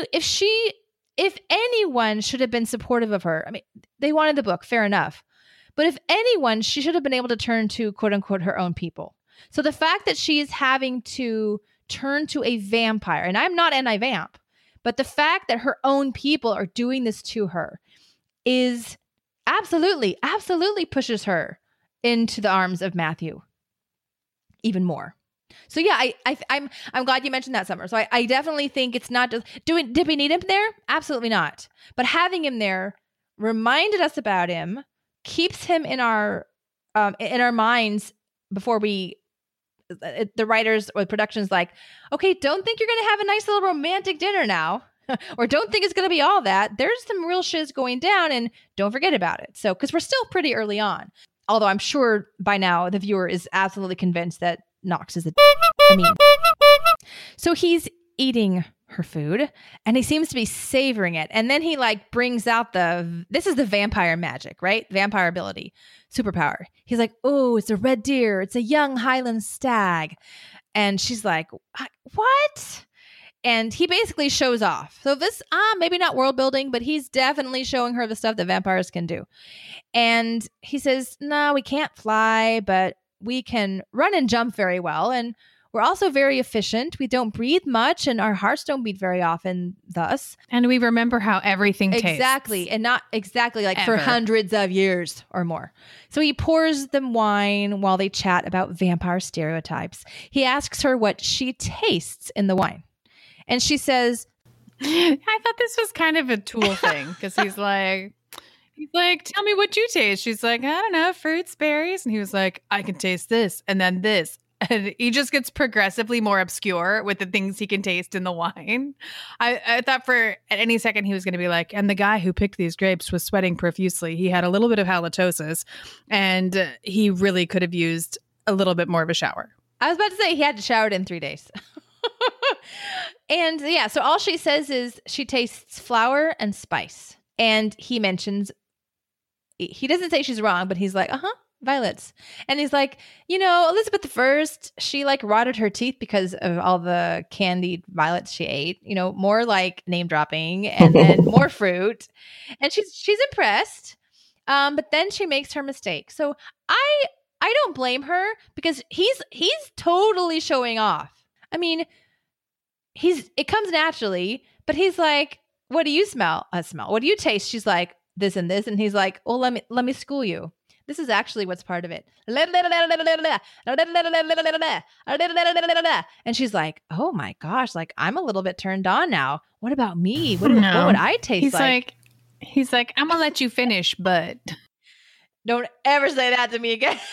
anyone should have been supportive of her, I mean, they wanted the book, fair enough. But if anyone, she should have been able to turn to, quote unquote, her own people. So the fact that she is having to turn to a vampire, and I'm not anti-vamp, but the fact that her own people are doing this to her is absolutely pushes her into the arms of Matthew even more. So yeah, I'm glad you mentioned that, Summer. So I definitely think it's not just did we need him there? Absolutely not. But having him there reminded us about him, keeps him in our minds before the writers or production's like, okay, don't think you're gonna have a nice little romantic dinner now. Or don't think it's gonna be all that. There's some real shiz going down, and don't forget about it. So because we're still pretty early on. Although I'm sure by now the viewer is absolutely convinced that Knox is so he's eating her food and he seems to be savoring it. And then he like brings out this is the vampire magic, right? Vampire ability, superpower. He's like, oh, it's a red deer. It's a young Highland stag. And she's like, what? And he basically shows off. So this, maybe not world building, but he's definitely showing her the stuff that vampires can do. And he says, no, we can't fly, but we can run and jump very well. And we're also very efficient. We don't breathe much and our hearts don't beat very often thus. And we remember how everything tastes. Exactly. And not exactly like Ever. For hundreds of years or more. So he pours them wine while they chat about vampire stereotypes. He asks her what she tastes in the wine. And she says, I thought this was kind of a Tool thing because he's like, tell me what you taste. She's like, I don't know, fruits, berries. And he was like, I can taste this and then this. And he just gets progressively more obscure with the things he can taste in the wine. I thought for at any second he was going to be like, and the guy who picked these grapes was sweating profusely. He had a little bit of halitosis and he really could have used a little bit more of a shower. I was about to say he had to shower in 3 days. And yeah, so all she says is she tastes flour and spice. And he mentions, he doesn't say she's wrong, but he's like, violets. And he's like, Elizabeth I, she like rotted her teeth because of all the candied violets she ate, more like name dropping and then more fruit. And she's impressed. But then she makes her mistake. So I don't blame her because he's totally showing off. I mean, it comes naturally, but he's like, what do you smell? What do you taste? She's like, this and this. And he's like, well, let me school you. This is actually what's part of it. And she's like, oh my gosh, like I'm a little bit turned on now. What about me? What would I taste like? He's like, I'm going to let you finish, but don't ever say that to me again.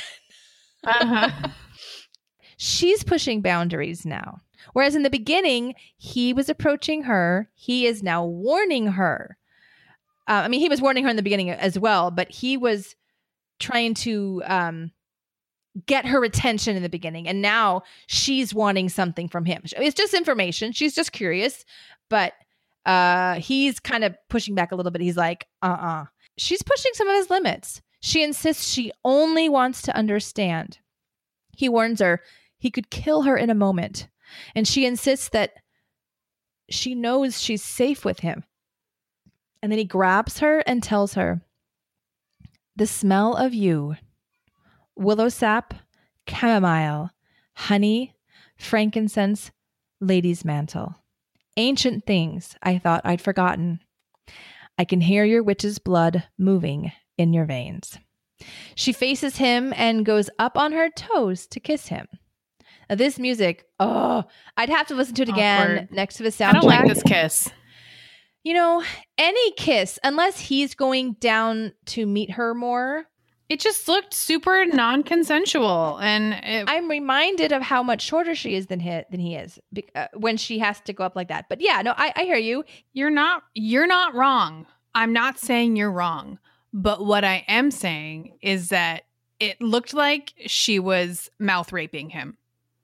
She's pushing boundaries now. Whereas in the beginning, he was approaching her. He is now warning her. He was warning her in the beginning as well, but he was trying to get her attention in the beginning. And now she's wanting something from him. It's just information. She's just curious. But he's kind of pushing back a little bit. He's like, She's pushing some of his limits. She insists she only wants to understand. He warns her he could kill her in a moment. And she insists that she knows she's safe with him. And then he grabs her and tells her, the smell of you, willow sap, chamomile, honey, frankincense, lady's mantle. Ancient things I thought I'd forgotten. I can hear your witch's blood moving in your veins. She faces him and goes up on her toes to kiss him. Now, this music, I'd have to listen to it again Awkward. next to the soundtrack. I don't like this kiss. You know, any kiss, unless he's going down to meet her more. It just looked super non-consensual, and I'm reminded of how much shorter she is than he is when she has to go up like that. But yeah, no, I hear you. you're not wrong. I'm not saying you're wrong, but what I am saying is that it looked like she was mouth raping him.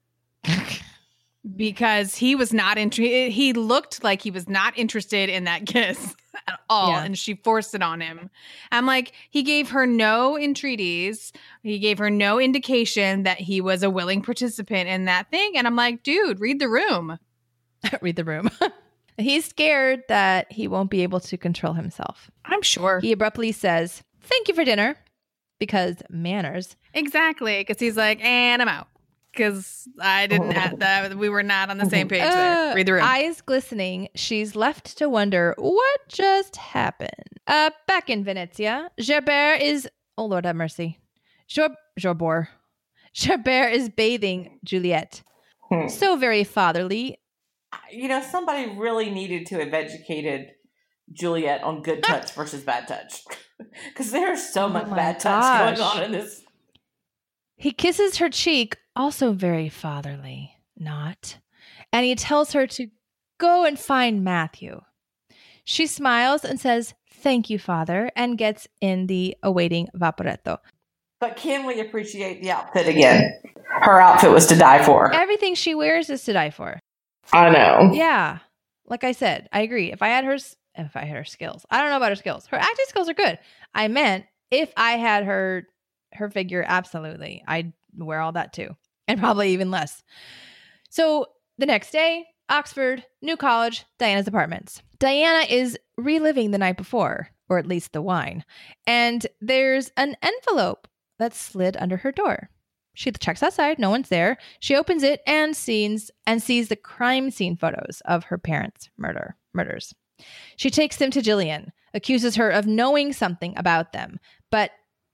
Because he was not interested. He looked like he was not interested in that kiss at all. Yeah. And she forced it on him. I'm like, he gave her no entreaties. He gave her no indication that he was a willing participant in that thing. And I'm like, dude, read the room. Read the room. He's scared that he won't be able to control himself. I'm sure. He abruptly says, "Thank you for dinner," because manners. Exactly. Because he's like, and I'm out. Because I didn't have that. We were not on the same page there. Read the room. Eyes glistening, she's left to wonder what just happened. Back in Venezia, Gerbert is, oh Lord have mercy, Gerbert is bathing Juliet. So very fatherly. You know, somebody really needed to have educated Juliet on good touch versus bad touch. Because there's so much my bad touch gosh. going on in this. He kisses her cheek, also very fatherly, not. And he tells her to go and find Matthew. She smiles and says, "Thank you, Father," and gets in the awaiting Vaporetto. But can we appreciate the outfit again? Her outfit was to die for. Everything she wears is to die for. I know. Yeah. Like I said, I agree. If I had her skills, I don't know about her skills. Her acting skills are good. I meant if I had her figure, absolutely. I'd wear all that too. And probably even less. So the next day, Oxford, New College, Diana's apartments. Diana is reliving the night before, or at least the wine. And there's an envelope that's slid under her door. She checks outside. No one's there. She opens it and sees the crime scene photos of her parents' murders. She takes them to Jillian, accuses her of knowing something about them, but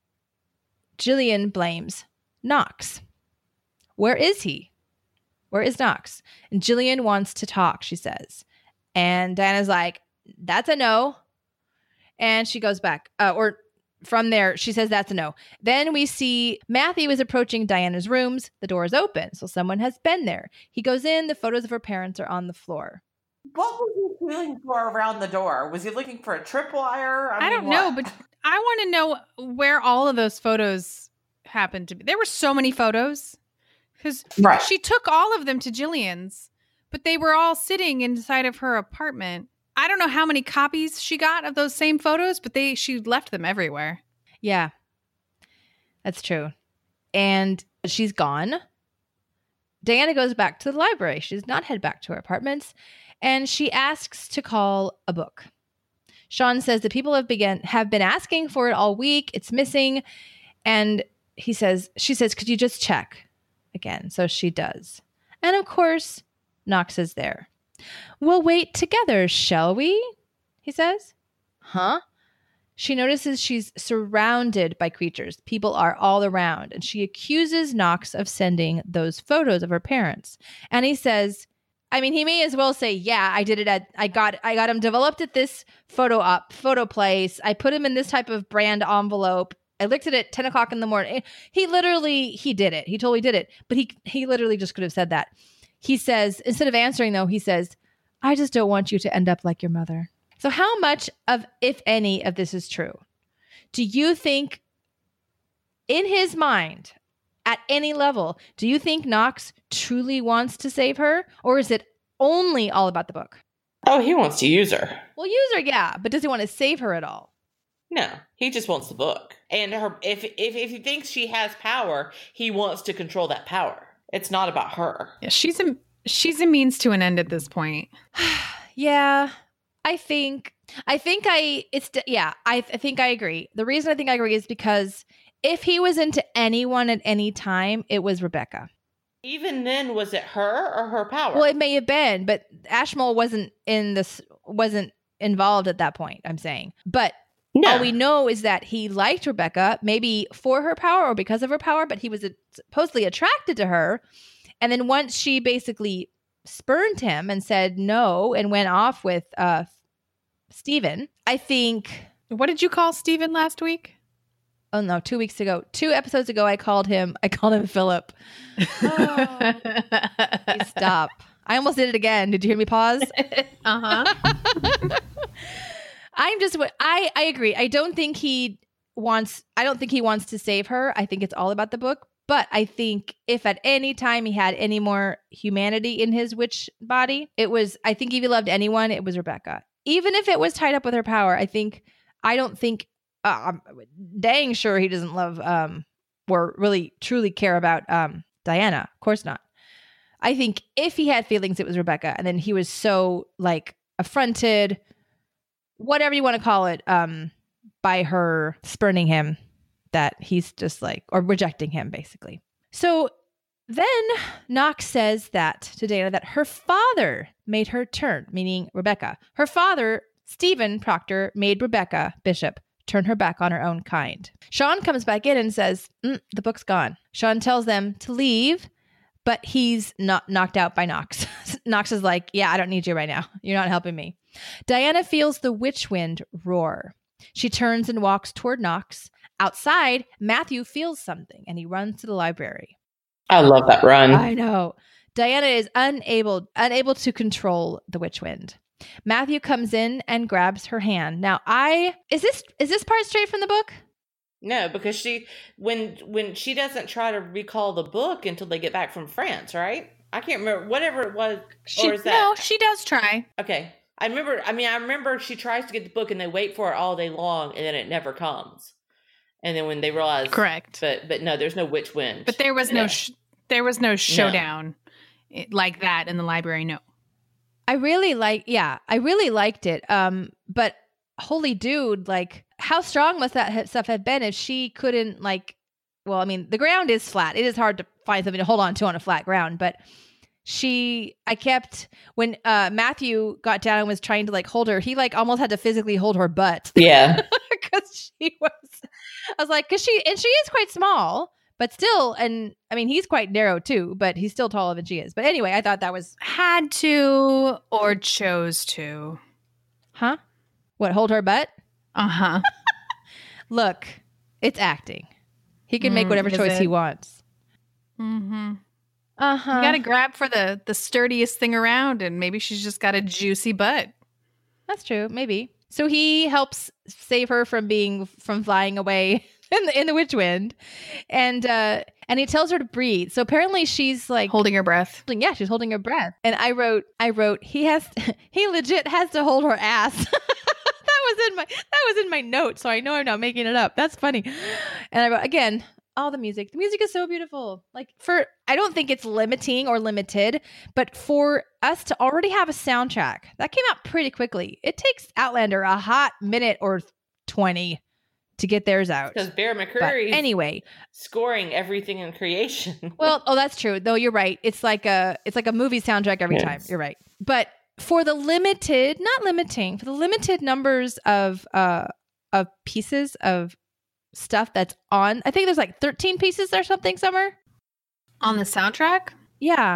Jillian blames Knox. Where is he? Where is Knox? And Jillian wants to talk, she says. And Diana's like, "That's a no." And she goes back. Or from there, she says that's a no. Then we see Matthew is approaching Diana's rooms. The door is open, so someone has been there. He goes in. The photos of her parents are on the floor. What was he feeling for around the door? Was he looking for a tripwire? I don't know, but I want to know where all of those photos happened to be. There were so many photos because Right. she took all of them to Jillian's, but they were all sitting inside of her apartment. I don't know how many copies she got of those same photos, but she left them everywhere. Yeah, that's true. And she's gone. Diana goes back to the library. She does not head back to her apartments. And she asks to call a book. Sean says the people have been asking for it all week. It's missing. And she says, "Could you just check again?" So she does. And of course, Knox is there. "We'll wait together, shall we?" he says. Huh? She notices she's surrounded by creatures. People are all around. And she accuses Knox of sending those photos of her parents. And he says, I mean, he may as well say, "Yeah, I did it I got him developed at this photo place. I put him in this type of brand envelope. I looked at it at 10 o'clock in the morning." He did it. He totally did it. But he literally just could have said that. He says, instead of answering though, he says, "I just don't want you to end up like your mother." So how much of, if any, of this is true? Do you think in his mind, at any level, do you think Knox truly wants to save her? Or is it only all about the book? Oh, he wants to use her. Well, use her, yeah. But does he want to save her at all? No, he just wants the book. And if he thinks she has power, he wants to control that power. It's not about her. Yeah, she's a means to an end at this point. Yeah, I think I agree. The reason I think I agree is because if he was into anyone at any time, it was Rebecca. Even then, was it her or her power? Well, it may have been, but Ashmole wasn't involved at that point, I'm saying. But No. All we know is that he liked Rebecca, maybe for her power or because of her power, but he was supposedly attracted to her. And then once she basically spurned him and said no and went off with Stephen, I think... What did you call Stephen last week? Oh no, 2 weeks ago. 2 episodes ago, I called him Philip. Oh, please stop. I almost did it again. Did you hear me pause? Uh-huh. I agree. I don't think he wants to save her. I think it's all about the book. But I think if at any time he had any more humanity in his witch body, I think if he loved anyone, it was Rebecca. Even if it was tied up with her power, I'm dang sure he doesn't love or really truly care about Diana. Of course not. I think if he had feelings, it was Rebecca. And then he was so like affronted, whatever you want to call it, by her spurning him, that he's just like, or rejecting him basically. So then Knox says to Diana that her father made her turn, meaning Rebecca. Her father, Stephen Proctor, made Rebecca Bishop turn her back on her own kind. Sean comes back in and says, the book's gone. Sean tells them to leave, but he's not knocked out by Knox. Knox is like, yeah, I don't need you right now. You're not helping me. Diana feels the witch wind roar. She turns and walks toward Knox. Outside, Matthew feels something and he runs to the library. I love that run. I know. Diana is unable to control the witch wind. Matthew comes in and grabs her hand. Now, is this part straight from the book? No, because when she doesn't try to recall the book until they get back from France, right? I can't remember, whatever it was. No, she does try. Okay. I remember she tries to get the book and they wait for it all day long and then it never comes. And then when they realize, correct. But no, there's no witch wind. But there was no showdown like that in the library. No. I really liked it. But holy dude, like how strong must that stuff have been if she couldn't the ground is flat. It is hard to find something to hold on to on a flat ground, but when Matthew got down and was trying to like hold her, he like almost had to physically hold her butt. Yeah. Because I was like, she is quite small, but still, and I mean, he's quite narrow too, but he's still taller than she is. But anyway, I thought that was... Had to or chose to. Huh? What, hold her butt? Uh-huh. Look, it's acting. He can make whatever choice he wants. Mm-hmm. Uh-huh. You got to grab for the sturdiest thing around, and maybe she's just got a juicy butt. That's true. Maybe. So he helps save her from flying away in the witch wind, and he tells her to breathe. So apparently she's like holding her breath. Yeah, she's holding her breath. And I wrote he legit has to hold her ass. that was in my note, so I know I'm not making it up. That's funny. And I wrote again, all the music. The music is so beautiful. I don't think it's limiting or limited, but for us to already have a soundtrack that came out pretty quickly, it takes Outlander a hot minute or 20 to get theirs out. Because Bear McCreary anyway scoring everything in creation. Well, that's true. Though you're right. It's like a movie soundtrack every time. You're right. But for the limited numbers of pieces of stuff that's on, I think there's like 13 pieces or something, Summer, on the soundtrack. Yeah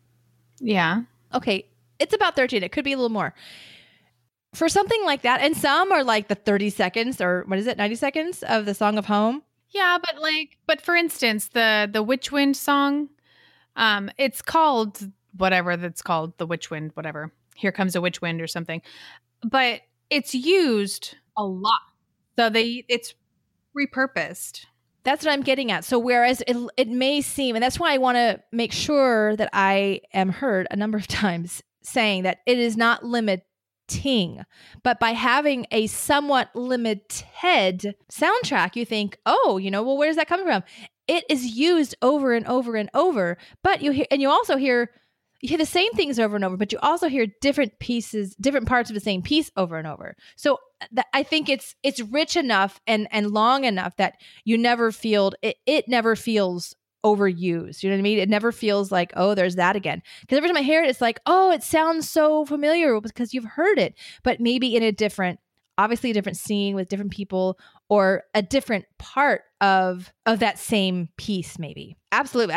Okay, it's about 13. It could be a little more for something like that, and some are like the 30 seconds or 90 seconds of the Song of Home. Yeah, but for instance, the Witch Wind song, it's called whatever that's called, the Witch Wind, whatever, Here Comes a Witch Wind or something, but it's used a lot, so it's repurposed. That's what I'm getting at. So whereas it may seem, and that's why I want to make sure that I am heard a number of times saying that it is not limiting, but by having a somewhat limited soundtrack, you think, well, where's that coming from? It is used over and over and over, but you also hear the same things over and over, but you also hear different pieces, different parts of the same piece over and over. So I think it's rich enough and long enough that you never feel it never feels overused. You know what I mean? It never feels like, oh, there's that again. Because every time I hear it, it's like, oh, it sounds so familiar because you've heard it, but maybe in a different obviously a different scene with different people or a different part of that same piece, maybe. Absolutely.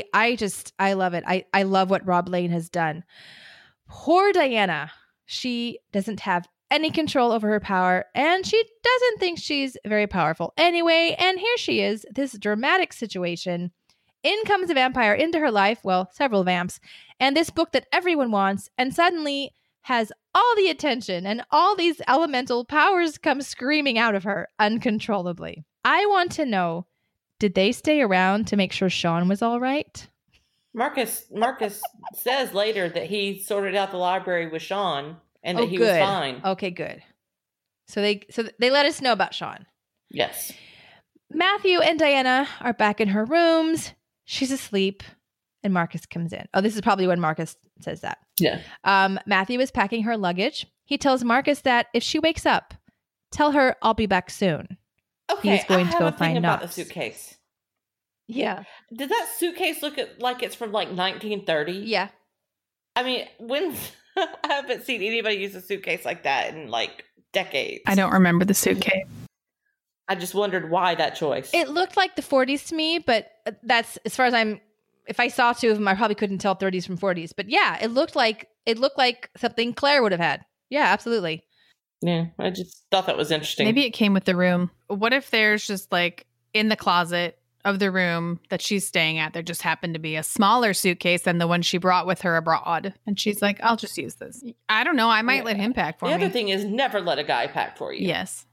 I love it. I love what Rob Lane has done. Poor Diana. She doesn't have any control over her power, and she doesn't think she's very powerful anyway. And here she is, this dramatic situation. In comes a vampire into her life, well, several vamps, and this book that everyone wants, and suddenly has all the attention, and all these elemental powers come screaming out of her uncontrollably. I want to know, did they stay around to make sure Sean was all right? Marcus says later that he sorted out the library with Sean and that he was fine. Okay, good. So they let us know about Sean. Yes. Matthew and Diana are back in her rooms. She's asleep, and Marcus comes in. Oh, this is probably when Marcus says that. Yeah. Matthew is packing her luggage. He tells Marcus that if she wakes up, tell her I'll be back soon. Okay, He's going I to go have a thing find about Knox. the suitcase. Yeah. Did that suitcase look like it's from like 1930? Yeah. I mean, when I haven't seen anybody use a suitcase like that in like decades. I don't remember the suitcase. I just wondered why that choice. It looked like the 40s to me, but that's as far as if I saw two of them, I probably couldn't tell 30s from 40s. But yeah, it looked like something Claire would have had. Yeah, absolutely. Yeah, I just thought that was interesting. Maybe it came with the room. What if there's just like in the closet of the room that she's staying at, there just happened to be a smaller suitcase than the one she brought with her abroad. And she's like, I'll just use this. I don't know. I might let him pack for me. The other thing is never let a guy pack for you. Yes.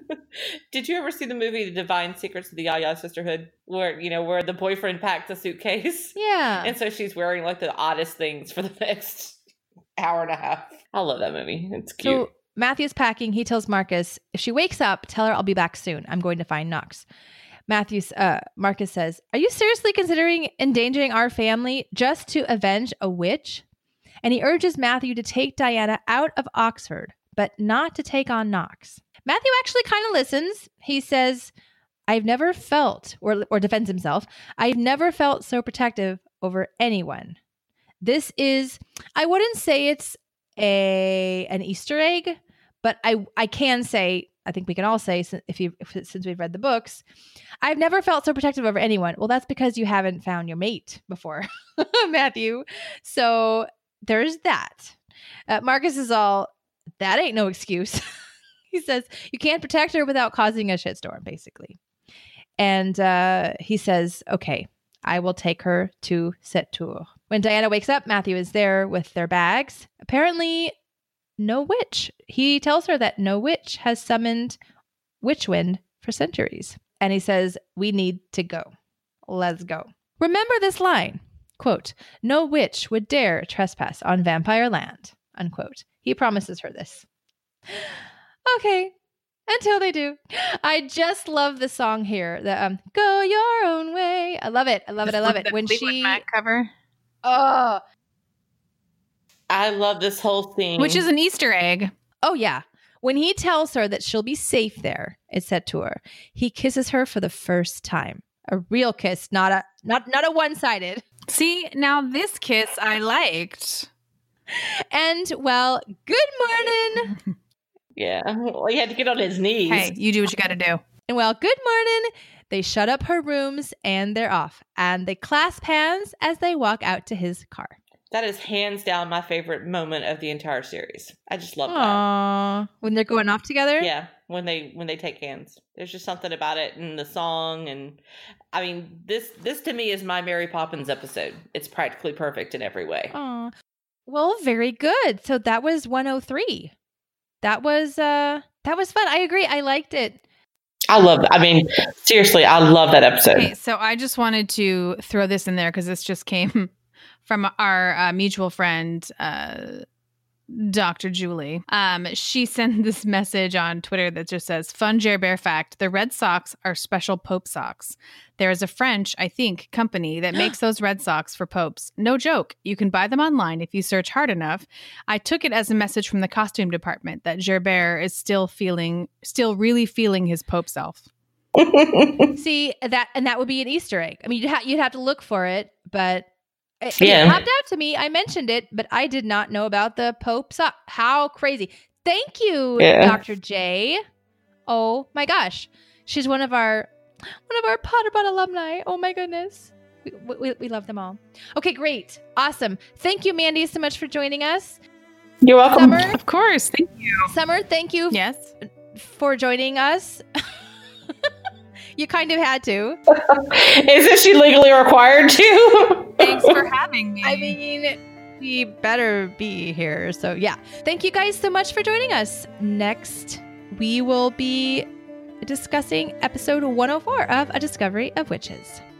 Did you ever see the movie The Divine Secrets of the Yaya Sisterhood, where the boyfriend packed a suitcase? Yeah. And so she's wearing like the oddest things for the next hour and a half. I love that movie. It's cute. So Matthew's packing. He tells Marcus, if she wakes up, tell her I'll be back soon. I'm going to find Knox. Marcus says, are you seriously considering endangering our family just to avenge a witch? And he urges Matthew to take Diana out of Oxford, but not to take on Knox. Matthew actually kind of listens. He says, I've never felt, or defends himself, I've never felt so protective over anyone. This is, I wouldn't say it's an Easter egg, but I can say, I think we can all say, since we've read the books, I've never felt so protective over anyone. Well, that's because you haven't found your mate before, Matthew. So there's that. Marcus is all, that ain't no excuse. He says, you can't protect her without causing a shitstorm, basically. And he says, okay, I will take her to Sept-Tours. When Diana wakes up, Matthew is there with their bags. Apparently, no witch. He tells her that no witch has summoned Witchwind for centuries. And he says, we need to go. Let's go. Remember this line, quote, no witch would dare trespass on vampire land, unquote. He promises her this. Okay, until they do. I just love the song here. The "Go Your Own Way." I love it. I love it. I love it. When she Mac cover. Oh, I love this whole scene, Which is an Easter egg. oh yeah. When he tells her that she'll be safe there at Sept-Tours, he kisses her for the first time. A real kiss, not a one-sided. See, now this kiss I liked. And well, good morning. Yeah. Well, he had to get on his knees. Hey, you do what you got to do. And well, good morning. They shut up her rooms and they're off. And they clasp hands as they walk out to his car. That is hands down my favorite moment of the entire series. I just love that. Aww. When they're going off together? Yeah, when they take hands. There's just something about it in the song, and I mean this to me is my Mary Poppins episode. It's practically perfect in every way. Aww. Well, very good. So that was 103. That was fun. I agree. I liked it. I love it. I mean, seriously, I love that episode. Okay, so I just wanted to throw this in there because this just came from our mutual friend, Dr. Julie. She sent this message on Twitter that just says, fun Jer Bear fact, the Red Sox are special Pope socks. There is a French, I think, company that makes those Red Sox for popes. No joke. You can buy them online if you search hard enough. I took it as a message from the costume department that Jer Bear is still really feeling his Pope self. See, that would be an Easter egg. I mean, you'd have to look for it, but it Yeah. popped out to me. I mentioned it, but I did not know about the Pope sock. How crazy. Thank you, Yeah. Dr. J. Oh my gosh. She's one of our Potterbot alumni. Oh my goodness. We love them all. Okay, great. Awesome. Thank you, Mandy, so much for joining us. You're welcome. Summer, Of course. Thank you. thank you Yes. for joining us. You kind of had to. Isn't she legally required to? Thanks for having me. I mean, we better be here. So yeah. Thank you guys so much for joining us. Next, we will be discussing episode 104 of A Discovery of Witches.